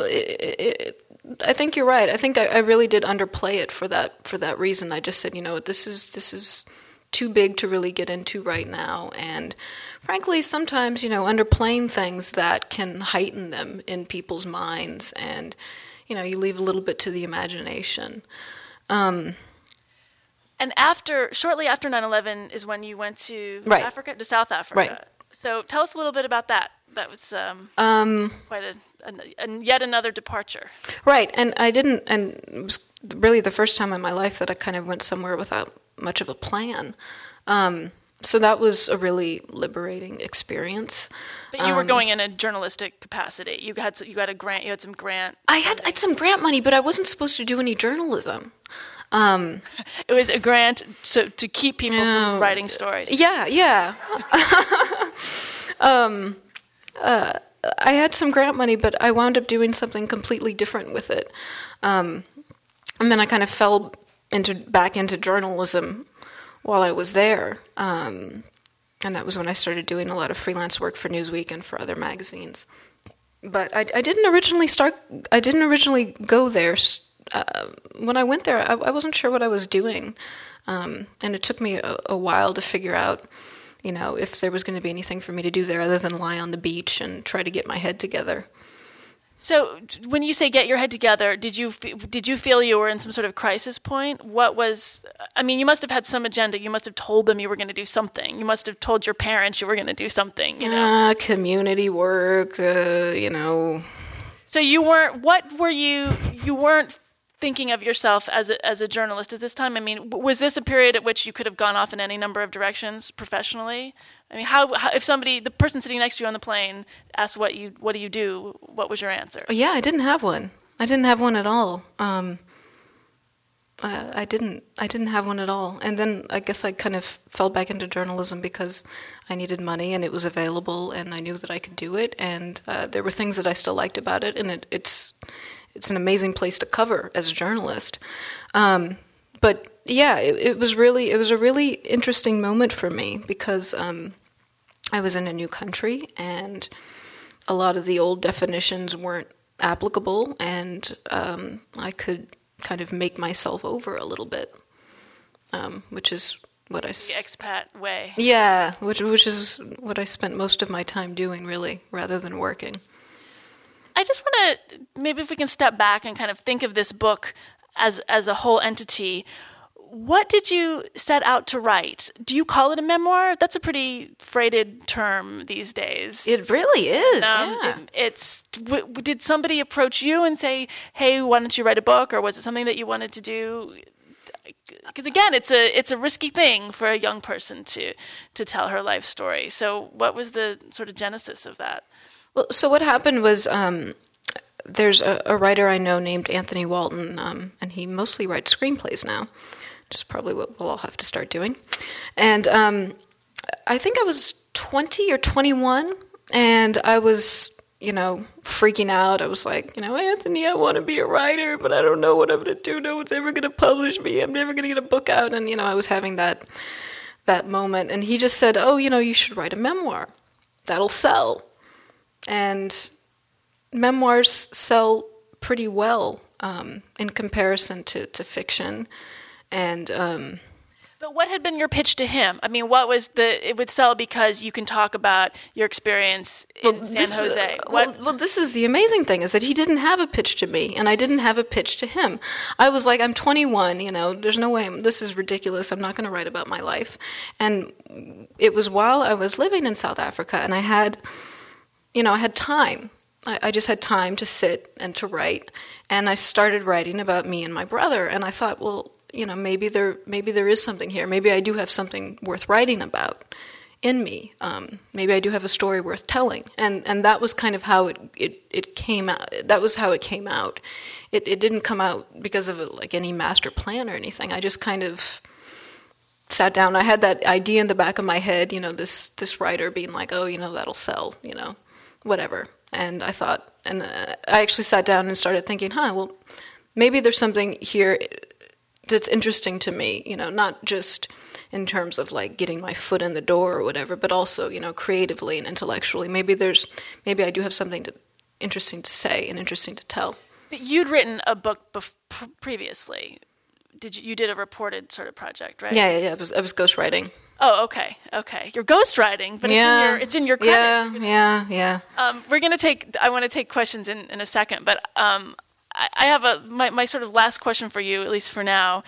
I think you're right. I think I really did underplay it for that reason. I just said, this is too big to really get into right now. And frankly, sometimes, underplaying things that can heighten them in people's minds, and, you leave a little bit to the imagination. And shortly after 9/11 is when you went to South Africa. Right. So tell us a little bit about that. That was quite yet another departure. Right, and it was really the first time in my life that I kind of went somewhere without much of a plan. So that was a really liberating experience. But you were going in a journalistic capacity. You had a grant. You had some grant. I had some grant money, but I wasn't supposed to do any journalism. It was a grant to keep people from writing stories. Yeah. I had some grant money, but I wound up doing something completely different with it. And then I kind of fell back into journalism while I was there. And that was when I started doing a lot of freelance work for Newsweek and for other magazines. But I didn't originally go there. When I went there, I wasn't sure what I was doing. And it took me a while to figure out, if there was going to be anything for me to do there other than lie on the beach and try to get my head together. So when you say get your head together, did you feel you were in some sort of crisis point? You must have had some agenda. You must have told them you were going to do something. You must have told your parents you were going to do something, Community work, So you weren't thinking of yourself as a journalist at this time? Was this a period at which you could have gone off in any number of directions professionally? How if the person sitting next to you on the plane asked what do you do, what was your answer? Yeah, I didn't have one. I didn't have one at all. I didn't have one at all. And then I guess I kind of fell back into journalism because I needed money and it was available and I knew that I could do it. And there were things that I still liked about it, and it's an amazing place to cover as a journalist. But yeah, it was a really interesting moment for me because I was in a new country and a lot of the old definitions weren't applicable, and I could kind of make myself over a little bit, which is what the expat way. Yeah, which is what I spent most of my time doing, really, rather than working. I just want to, maybe if we can step back and kind of think of this book as a whole entity. What did you set out to write? Do you call it a memoir? That's a pretty freighted term these days. It really is, yeah. Did somebody approach you and say, hey, why don't you write a book? Or was it something that you wanted to do? Because again, it's a risky thing for a young person to tell her life story. So what was the sort of genesis of that? Well, so what happened was there's a writer I know named Anthony Walton, and he mostly writes screenplays now, which is probably what we'll all have to start doing. And I think I was 20 or 21, and I was, freaking out. I was like, Anthony, I want to be a writer, but I don't know what I'm going to do. No one's ever going to publish me. I'm never going to get a book out. And, I was having that moment. And he just said, you should write a memoir. That'll sell. And memoirs sell pretty well in comparison to fiction. And but what had been your pitch to him? What was it would sell because you can talk about your experience in San Jose. Well, this is the amazing thing, is that he didn't have a pitch to me, and I didn't have a pitch to him. I was like, I'm 21, there's no way, this is ridiculous, I'm not going to write about my life. And it was while I was living in South Africa, and I had time. I just had time to sit and to write, and I started writing about me and my brother, and I thought, well, maybe there is something here. Maybe I do have something worth writing about in me. Maybe I do have a story worth telling. And that was kind of how it came out. That was how it came out. It didn't come out because of any master plan or anything. I just kind of sat down. I had that idea in the back of my head, this writer being like, oh, that'll sell, whatever. And I thought, and I actually sat down and started thinking, well, maybe there's something here that's interesting to me, not just in terms of like getting my foot in the door or whatever, but also, creatively and intellectually. Maybe I do have something interesting to say and interesting to tell. But you'd written a book previously. You did a reported sort of project, right? Yeah. I was ghostwriting. Oh, okay. You're ghostwriting, but it's in your credit. Yeah. I want to take questions in a second, but I have my sort of last question for you, at least for now.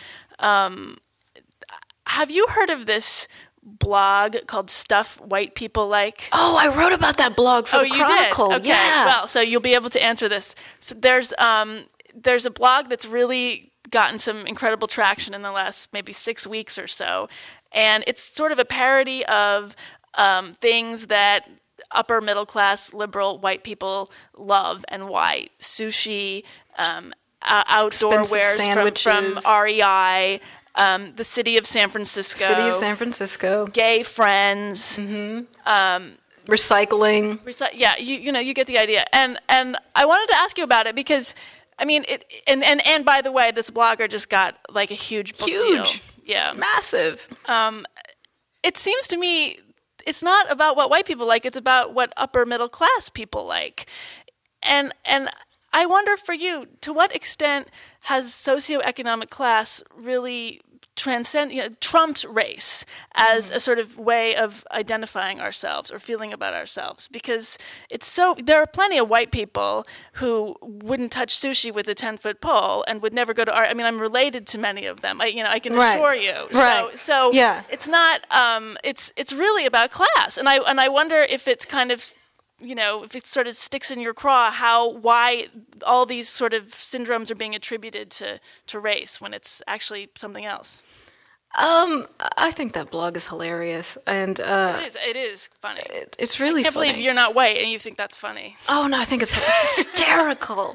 Have you heard of this blog called Stuff White People Like? Oh, I wrote about that blog for the Chronicle. You did? Okay. Yeah. Well, so you'll be able to answer this. So there's a blog that's really gotten some incredible traction in the last maybe 6 weeks or so, and it's sort of a parody of things that upper middle class liberal white people love and why: sushi, outdoor expensive wares from REI. The city of San Francisco. Gay friends. Mm-hmm. Recycling. Yeah, you get the idea. And I wanted to ask you about it because, I mean, and by the way, this blogger just got like a huge book deal. Yeah. Massive. It seems to me it's not about what white people like, it's about what upper middle class people like. And I wonder for you, to what extent has socioeconomic class really trumped race as a sort of way of identifying ourselves or feeling about ourselves? Because there are plenty of white people who wouldn't touch sushi with a 10-foot pole and would never go to art. I mean, I'm related to many of them. I can assure you. Right. So yeah. It's not. It's really about class, and I wonder if it's kind of, if it sort of sticks in your craw, why all these sort of syndromes are being attributed to race when it's actually something else. I think that blog is hilarious, and it is funny. It's really funny. I can't believe you're not white and you think that's funny. Oh no, I think it's hysterical.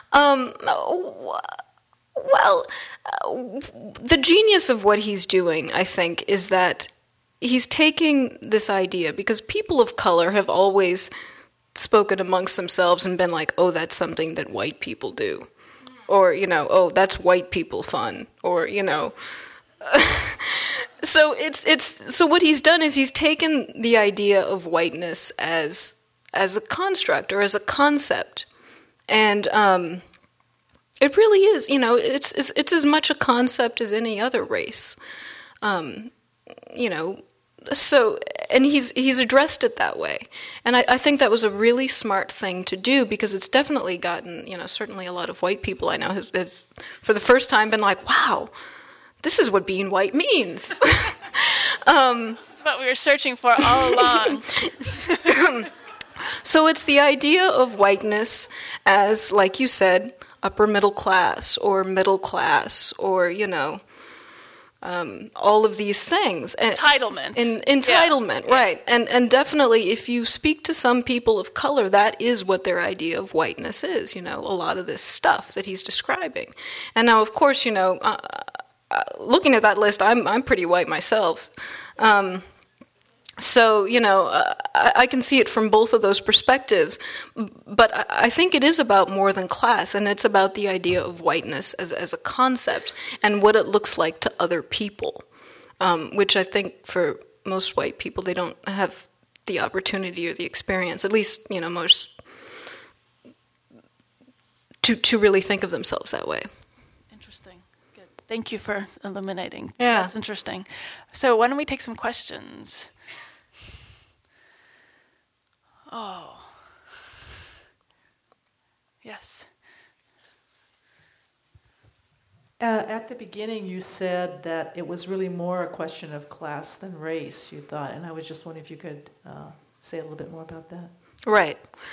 Well, the genius of what he's doing, I think, is that he's taking this idea, because people of color have always spoken amongst themselves and been like, oh, that's something that white people do. Or, oh, that's white people fun. Or, so what he's done is he's taken the idea of whiteness as a construct or as a concept. And it really is, it's as much a concept as any other race. So, and he's addressed it that way. And I think that was a really smart thing to do, because it's definitely gotten, certainly a lot of white people I know have for the first time been like, wow, this is what being white means. This is what we were searching for all along. So it's the idea of whiteness as, like you said, upper middle class or middle class or, all of these things. Entitlement. Entitlement, yeah. Right. And definitely if you speak to some people of color, that is what their idea of whiteness is, a lot of this stuff that he's describing. And now, of course, looking at that list, I'm pretty white myself. So, I can see it from both of those perspectives. But I think it is about more than class, and it's about the idea of whiteness as a concept and what it looks like to other people, which I think for most white people, they don't have the opportunity or the experience, at least, most, to really think of themselves that way. Interesting. Good. Thank you for illuminating. Yeah. That's interesting. So why don't we take some questions? Oh. Yes. At the beginning, you said that it was really more a question of class than race, you thought, and I was just wondering if you could say a little bit more about that. Right.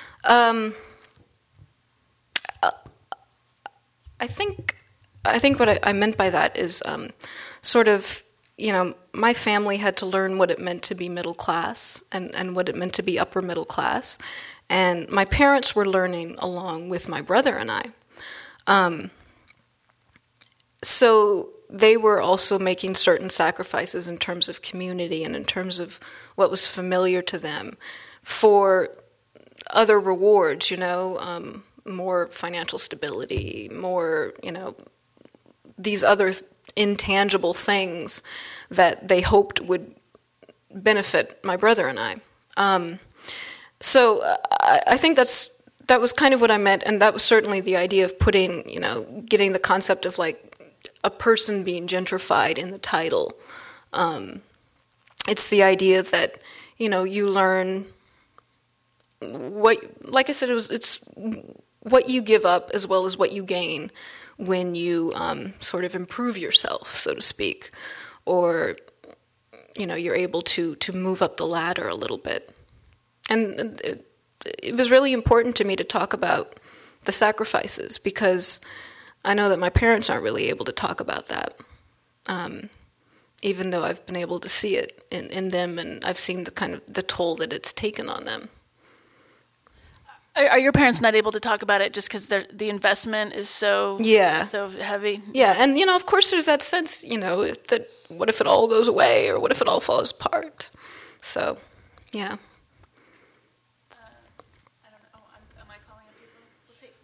I think what I meant by that is sort of, my family had to learn what it meant to be middle class and what it meant to be upper middle class. And my parents were learning along with my brother and I. So they were also making certain sacrifices in terms of community and in terms of what was familiar to them for other rewards, more financial stability, more, these other intangible things that they hoped would benefit my brother and I. So I think that was kind of what I meant, and that was certainly the idea of putting, getting the concept of like a person being gentrified in the title. It's the idea that, you learn like I said, it's what you give up as well as what you gain when you sort of improve yourself, so to speak, or, you're able to move up the ladder a little bit. And it was really important to me to talk about the sacrifices, because I know that my parents aren't really able to talk about that, even though I've been able to see it in them, and I've seen the toll that it's taken on them. Are your parents not able to talk about it just because the investment is so heavy? Yeah, and of course there's that sense, that what if it all goes away, or what if it all falls apart? So, yeah. I don't know. Am I calling on people? We'll take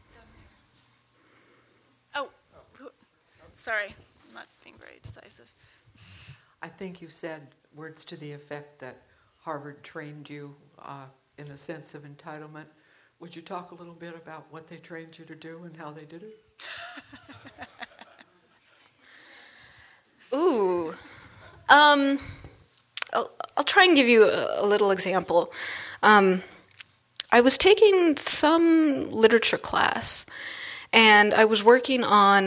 down there. Sorry, I'm not being very decisive. I think you said words to the effect that Harvard trained you in a sense of entitlement. Would you talk a little bit about what they trained you to do and how they did it? Ooh. I'll try and give you a little example. I was taking some literature class, and I was working on,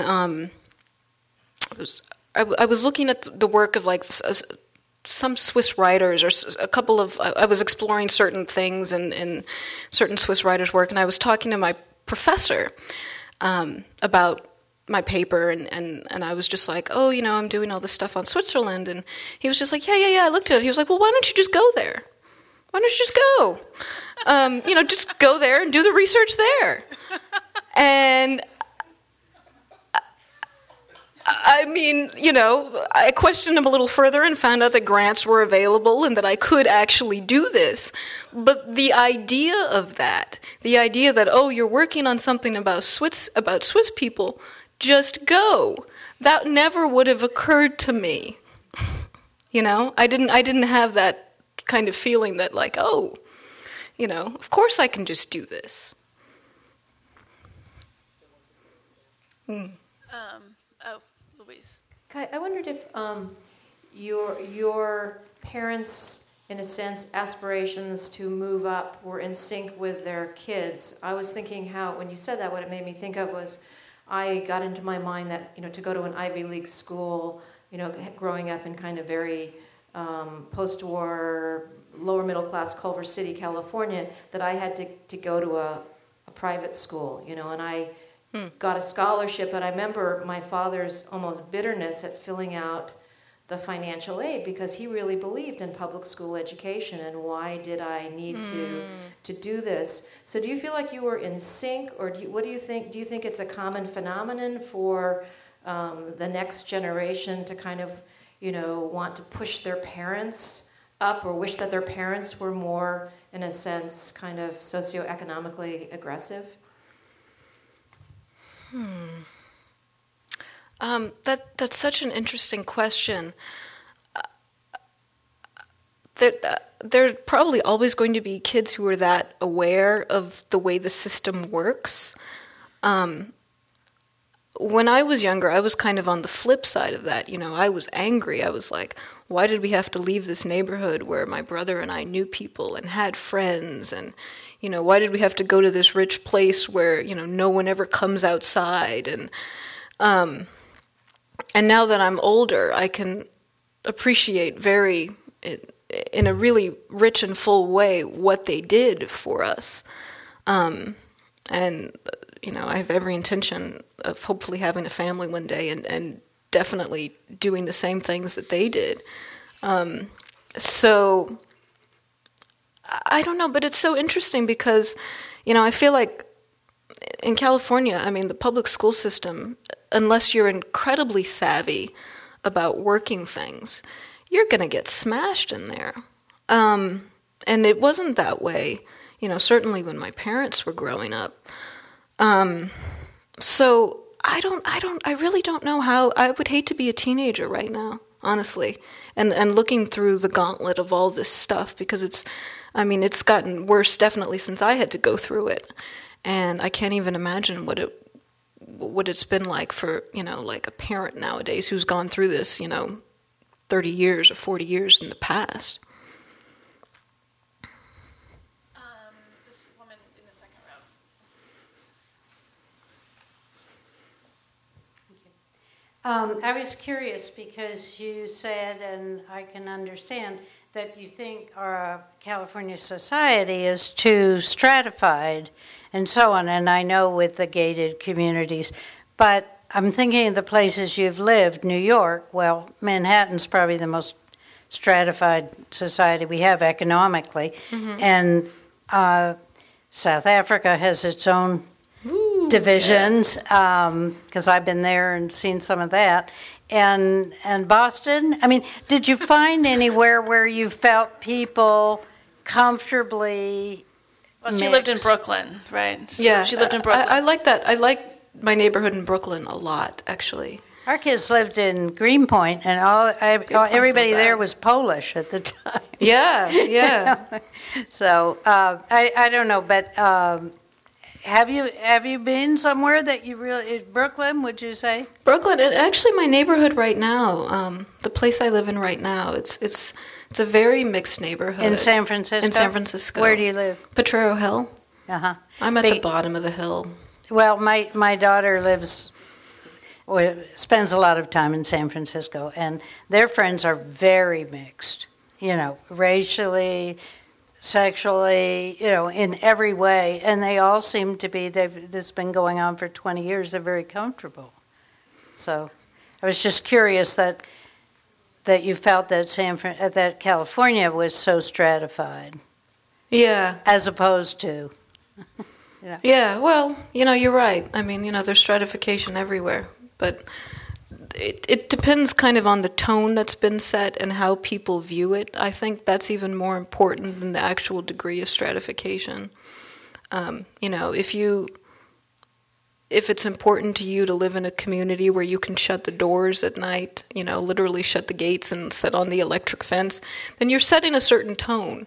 I was looking at the work of like some Swiss writers, or a couple of, I was exploring certain things in certain Swiss writers' work, and I was talking to my professor about my paper, and I was just like, I'm doing all this stuff on Switzerland, and he was just like, yeah, I looked at it. He was like, well, why don't you just go there? Why don't you just go? Just go there and do the research there. And I mean, I questioned him a little further and found out that grants were available and that I could actually do this. But the idea that, you're working on something about Swiss people, just go. That never would have occurred to me. I didn't have that kind of feeling that like, of course I can just do this. Louise. I wondered if your parents, in a sense, aspirations to move up were in sync with their kids. I was thinking how, when you said that, what it made me think of was, I got into my mind that, to go to an Ivy League school, growing up in kind of very post-war, lower middle class Culver City, California, that I had to go to a private school, and I got a scholarship, but I remember my father's almost bitterness at filling out the financial aid, because he really believed in public school education, and why did I need to do this? So do you feel like you were in sync, or what do you think? Do you think it's a common phenomenon for the next generation to kind of, want to push their parents up, or wish that their parents were more, in a sense, kind of socioeconomically aggressive? That's such an interesting question. There are probably always going to be kids who are that aware of the way the system works. When I was younger, I was kind of on the flip side of that. I was angry. I was like, why did we have to leave this neighborhood where my brother and I knew people and had friends? And, why did we have to go to this rich place where, no one ever comes outside? And now that I'm older, I can appreciate in a really rich and full way what they did for us. And, I have every intention of hopefully having a family one day and definitely doing the same things that they did. So I don't know, but it's so interesting because, I feel like in California, the public school system, unless you're incredibly savvy about working things, you're going to get smashed in there. And it wasn't that way, certainly when my parents were growing up. So I really don't know how. I would hate to be a teenager right now, honestly, and looking through the gauntlet of all this stuff, because it's gotten worse definitely since I had to go through it, and I can't even imagine what it's been like for, like a parent nowadays who's gone through this, 30 years or 40 years in the past. This woman in the second row. I was curious because you said, and I can understand, that you think our California society is too stratified and so on, and I know with the gated communities, but I'm thinking of the places you've lived. New York, well, Manhattan's probably the most stratified society we have economically, and South Africa has its own divisions, because I've been there and seen some of that. And Boston, did you find anywhere where you felt people comfortably Well, she lived in Brooklyn, right? Yeah. She lived in Brooklyn. I like that. I like my neighborhood in Brooklyn a lot, actually. Our kids lived in Greenpoint, and everybody there was Polish at the time. Yeah. So I don't know, but have you been somewhere that you really Brooklyn? Would you say Brooklyn? And actually, my neighborhood right now, the place I live in right now, it's a very mixed neighborhood in San Francisco. In San Francisco, where do you live? Potrero Hill. I'm at the bottom of the hill. Well, my daughter spends a lot of time in San Francisco, and their friends are very mixed, racially, sexually, in every way, and they all seem to be, this has been going on for 20 years, they're very comfortable. So I was just curious that you felt that that California was so stratified. Yeah. As opposed to... Yeah, well, you're right. There's stratification everywhere, but it depends kind of on the tone that's been set and how people view it. I think that's even more important than the actual degree of stratification. If it's important to you to live in a community where you can shut the doors at night, literally shut the gates and set on the electric fence, then you're setting a certain tone.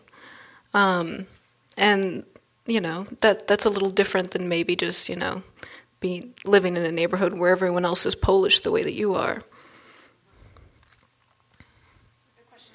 And that's a little different than maybe just, be living in a neighborhood where everyone else is Polish the way that you are. A question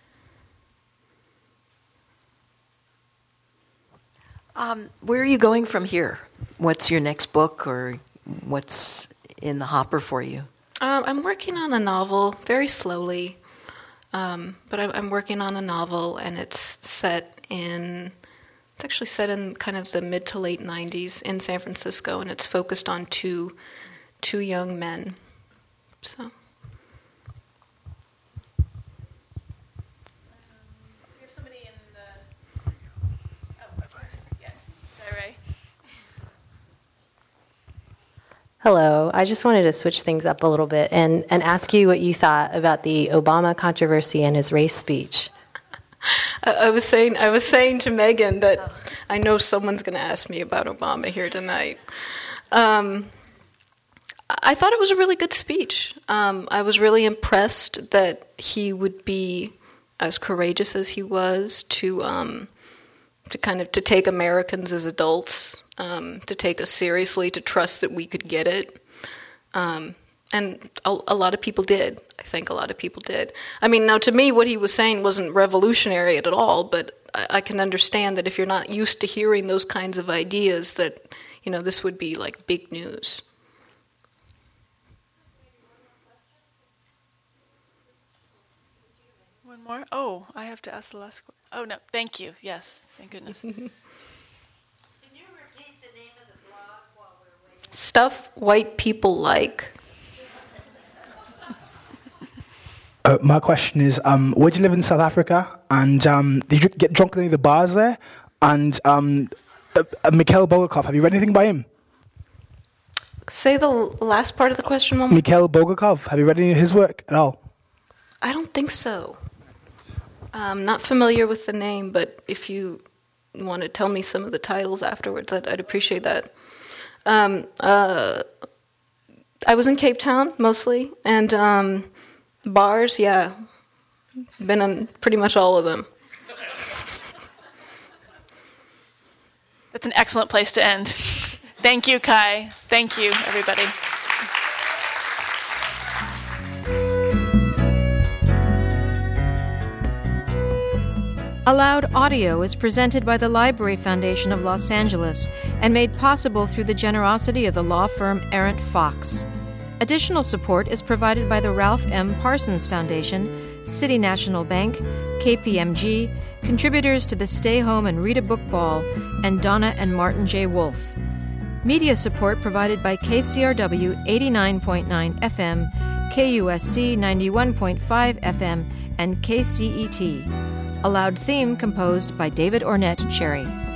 over here. Where are you going from here? What's your next book, or what's in the hopper for you? I'm working on a novel very slowly, but I'm working on a novel, and it's actually set in kind of the mid to late 90s in San Francisco, and it's focused on two young men. So. We have somebody in the... Oh, yes. Ray. Hello. I just wanted to switch things up a little bit and ask you what you thought about the Obama controversy and his race speech. I was saying to Megan that I know someone's going to ask me about Obama here tonight. I thought it was a really good speech. I was really impressed that he would be as courageous as he was to take Americans as adults, to take us seriously, to trust that we could get it. And a lot of people did. I think a lot of people did. Now to me, what he was saying wasn't revolutionary at all, but I can understand that if you're not used to hearing those kinds of ideas, that, this would be like big news. One more? Oh, I have to ask the last question. Oh, no. Thank you. Yes. Thank goodness. Can you repeat the name of the blog while we're waiting? Stuff White People Like. My question is, where do you live in South Africa? And did you get drunk in any of the bars there? And Mikhail Bulgakov, have you read anything by him? Say the last part of the question one more. Mikhail Bulgakov, have you read any of his work at all? I don't think so. I'm not familiar with the name, but if you want to tell me some of the titles afterwards, I'd appreciate that. I was in Cape Town mostly, and bars, yeah. Been in pretty much all of them. That's an excellent place to end. Thank you, Kai. Thank you, everybody. Allowed Audio is presented by the Library Foundation of Los Angeles and made possible through the generosity of the law firm Arent Fox. Additional support is provided by the Ralph M. Parsons Foundation, City National Bank, KPMG, contributors to the Stay Home and Read a Book Ball, and Donna and Martin J. Wolfe. Media support provided by KCRW 89.9 FM, KUSC 91.5 FM, and KCET. Allowed theme composed by David Ornette Cherry.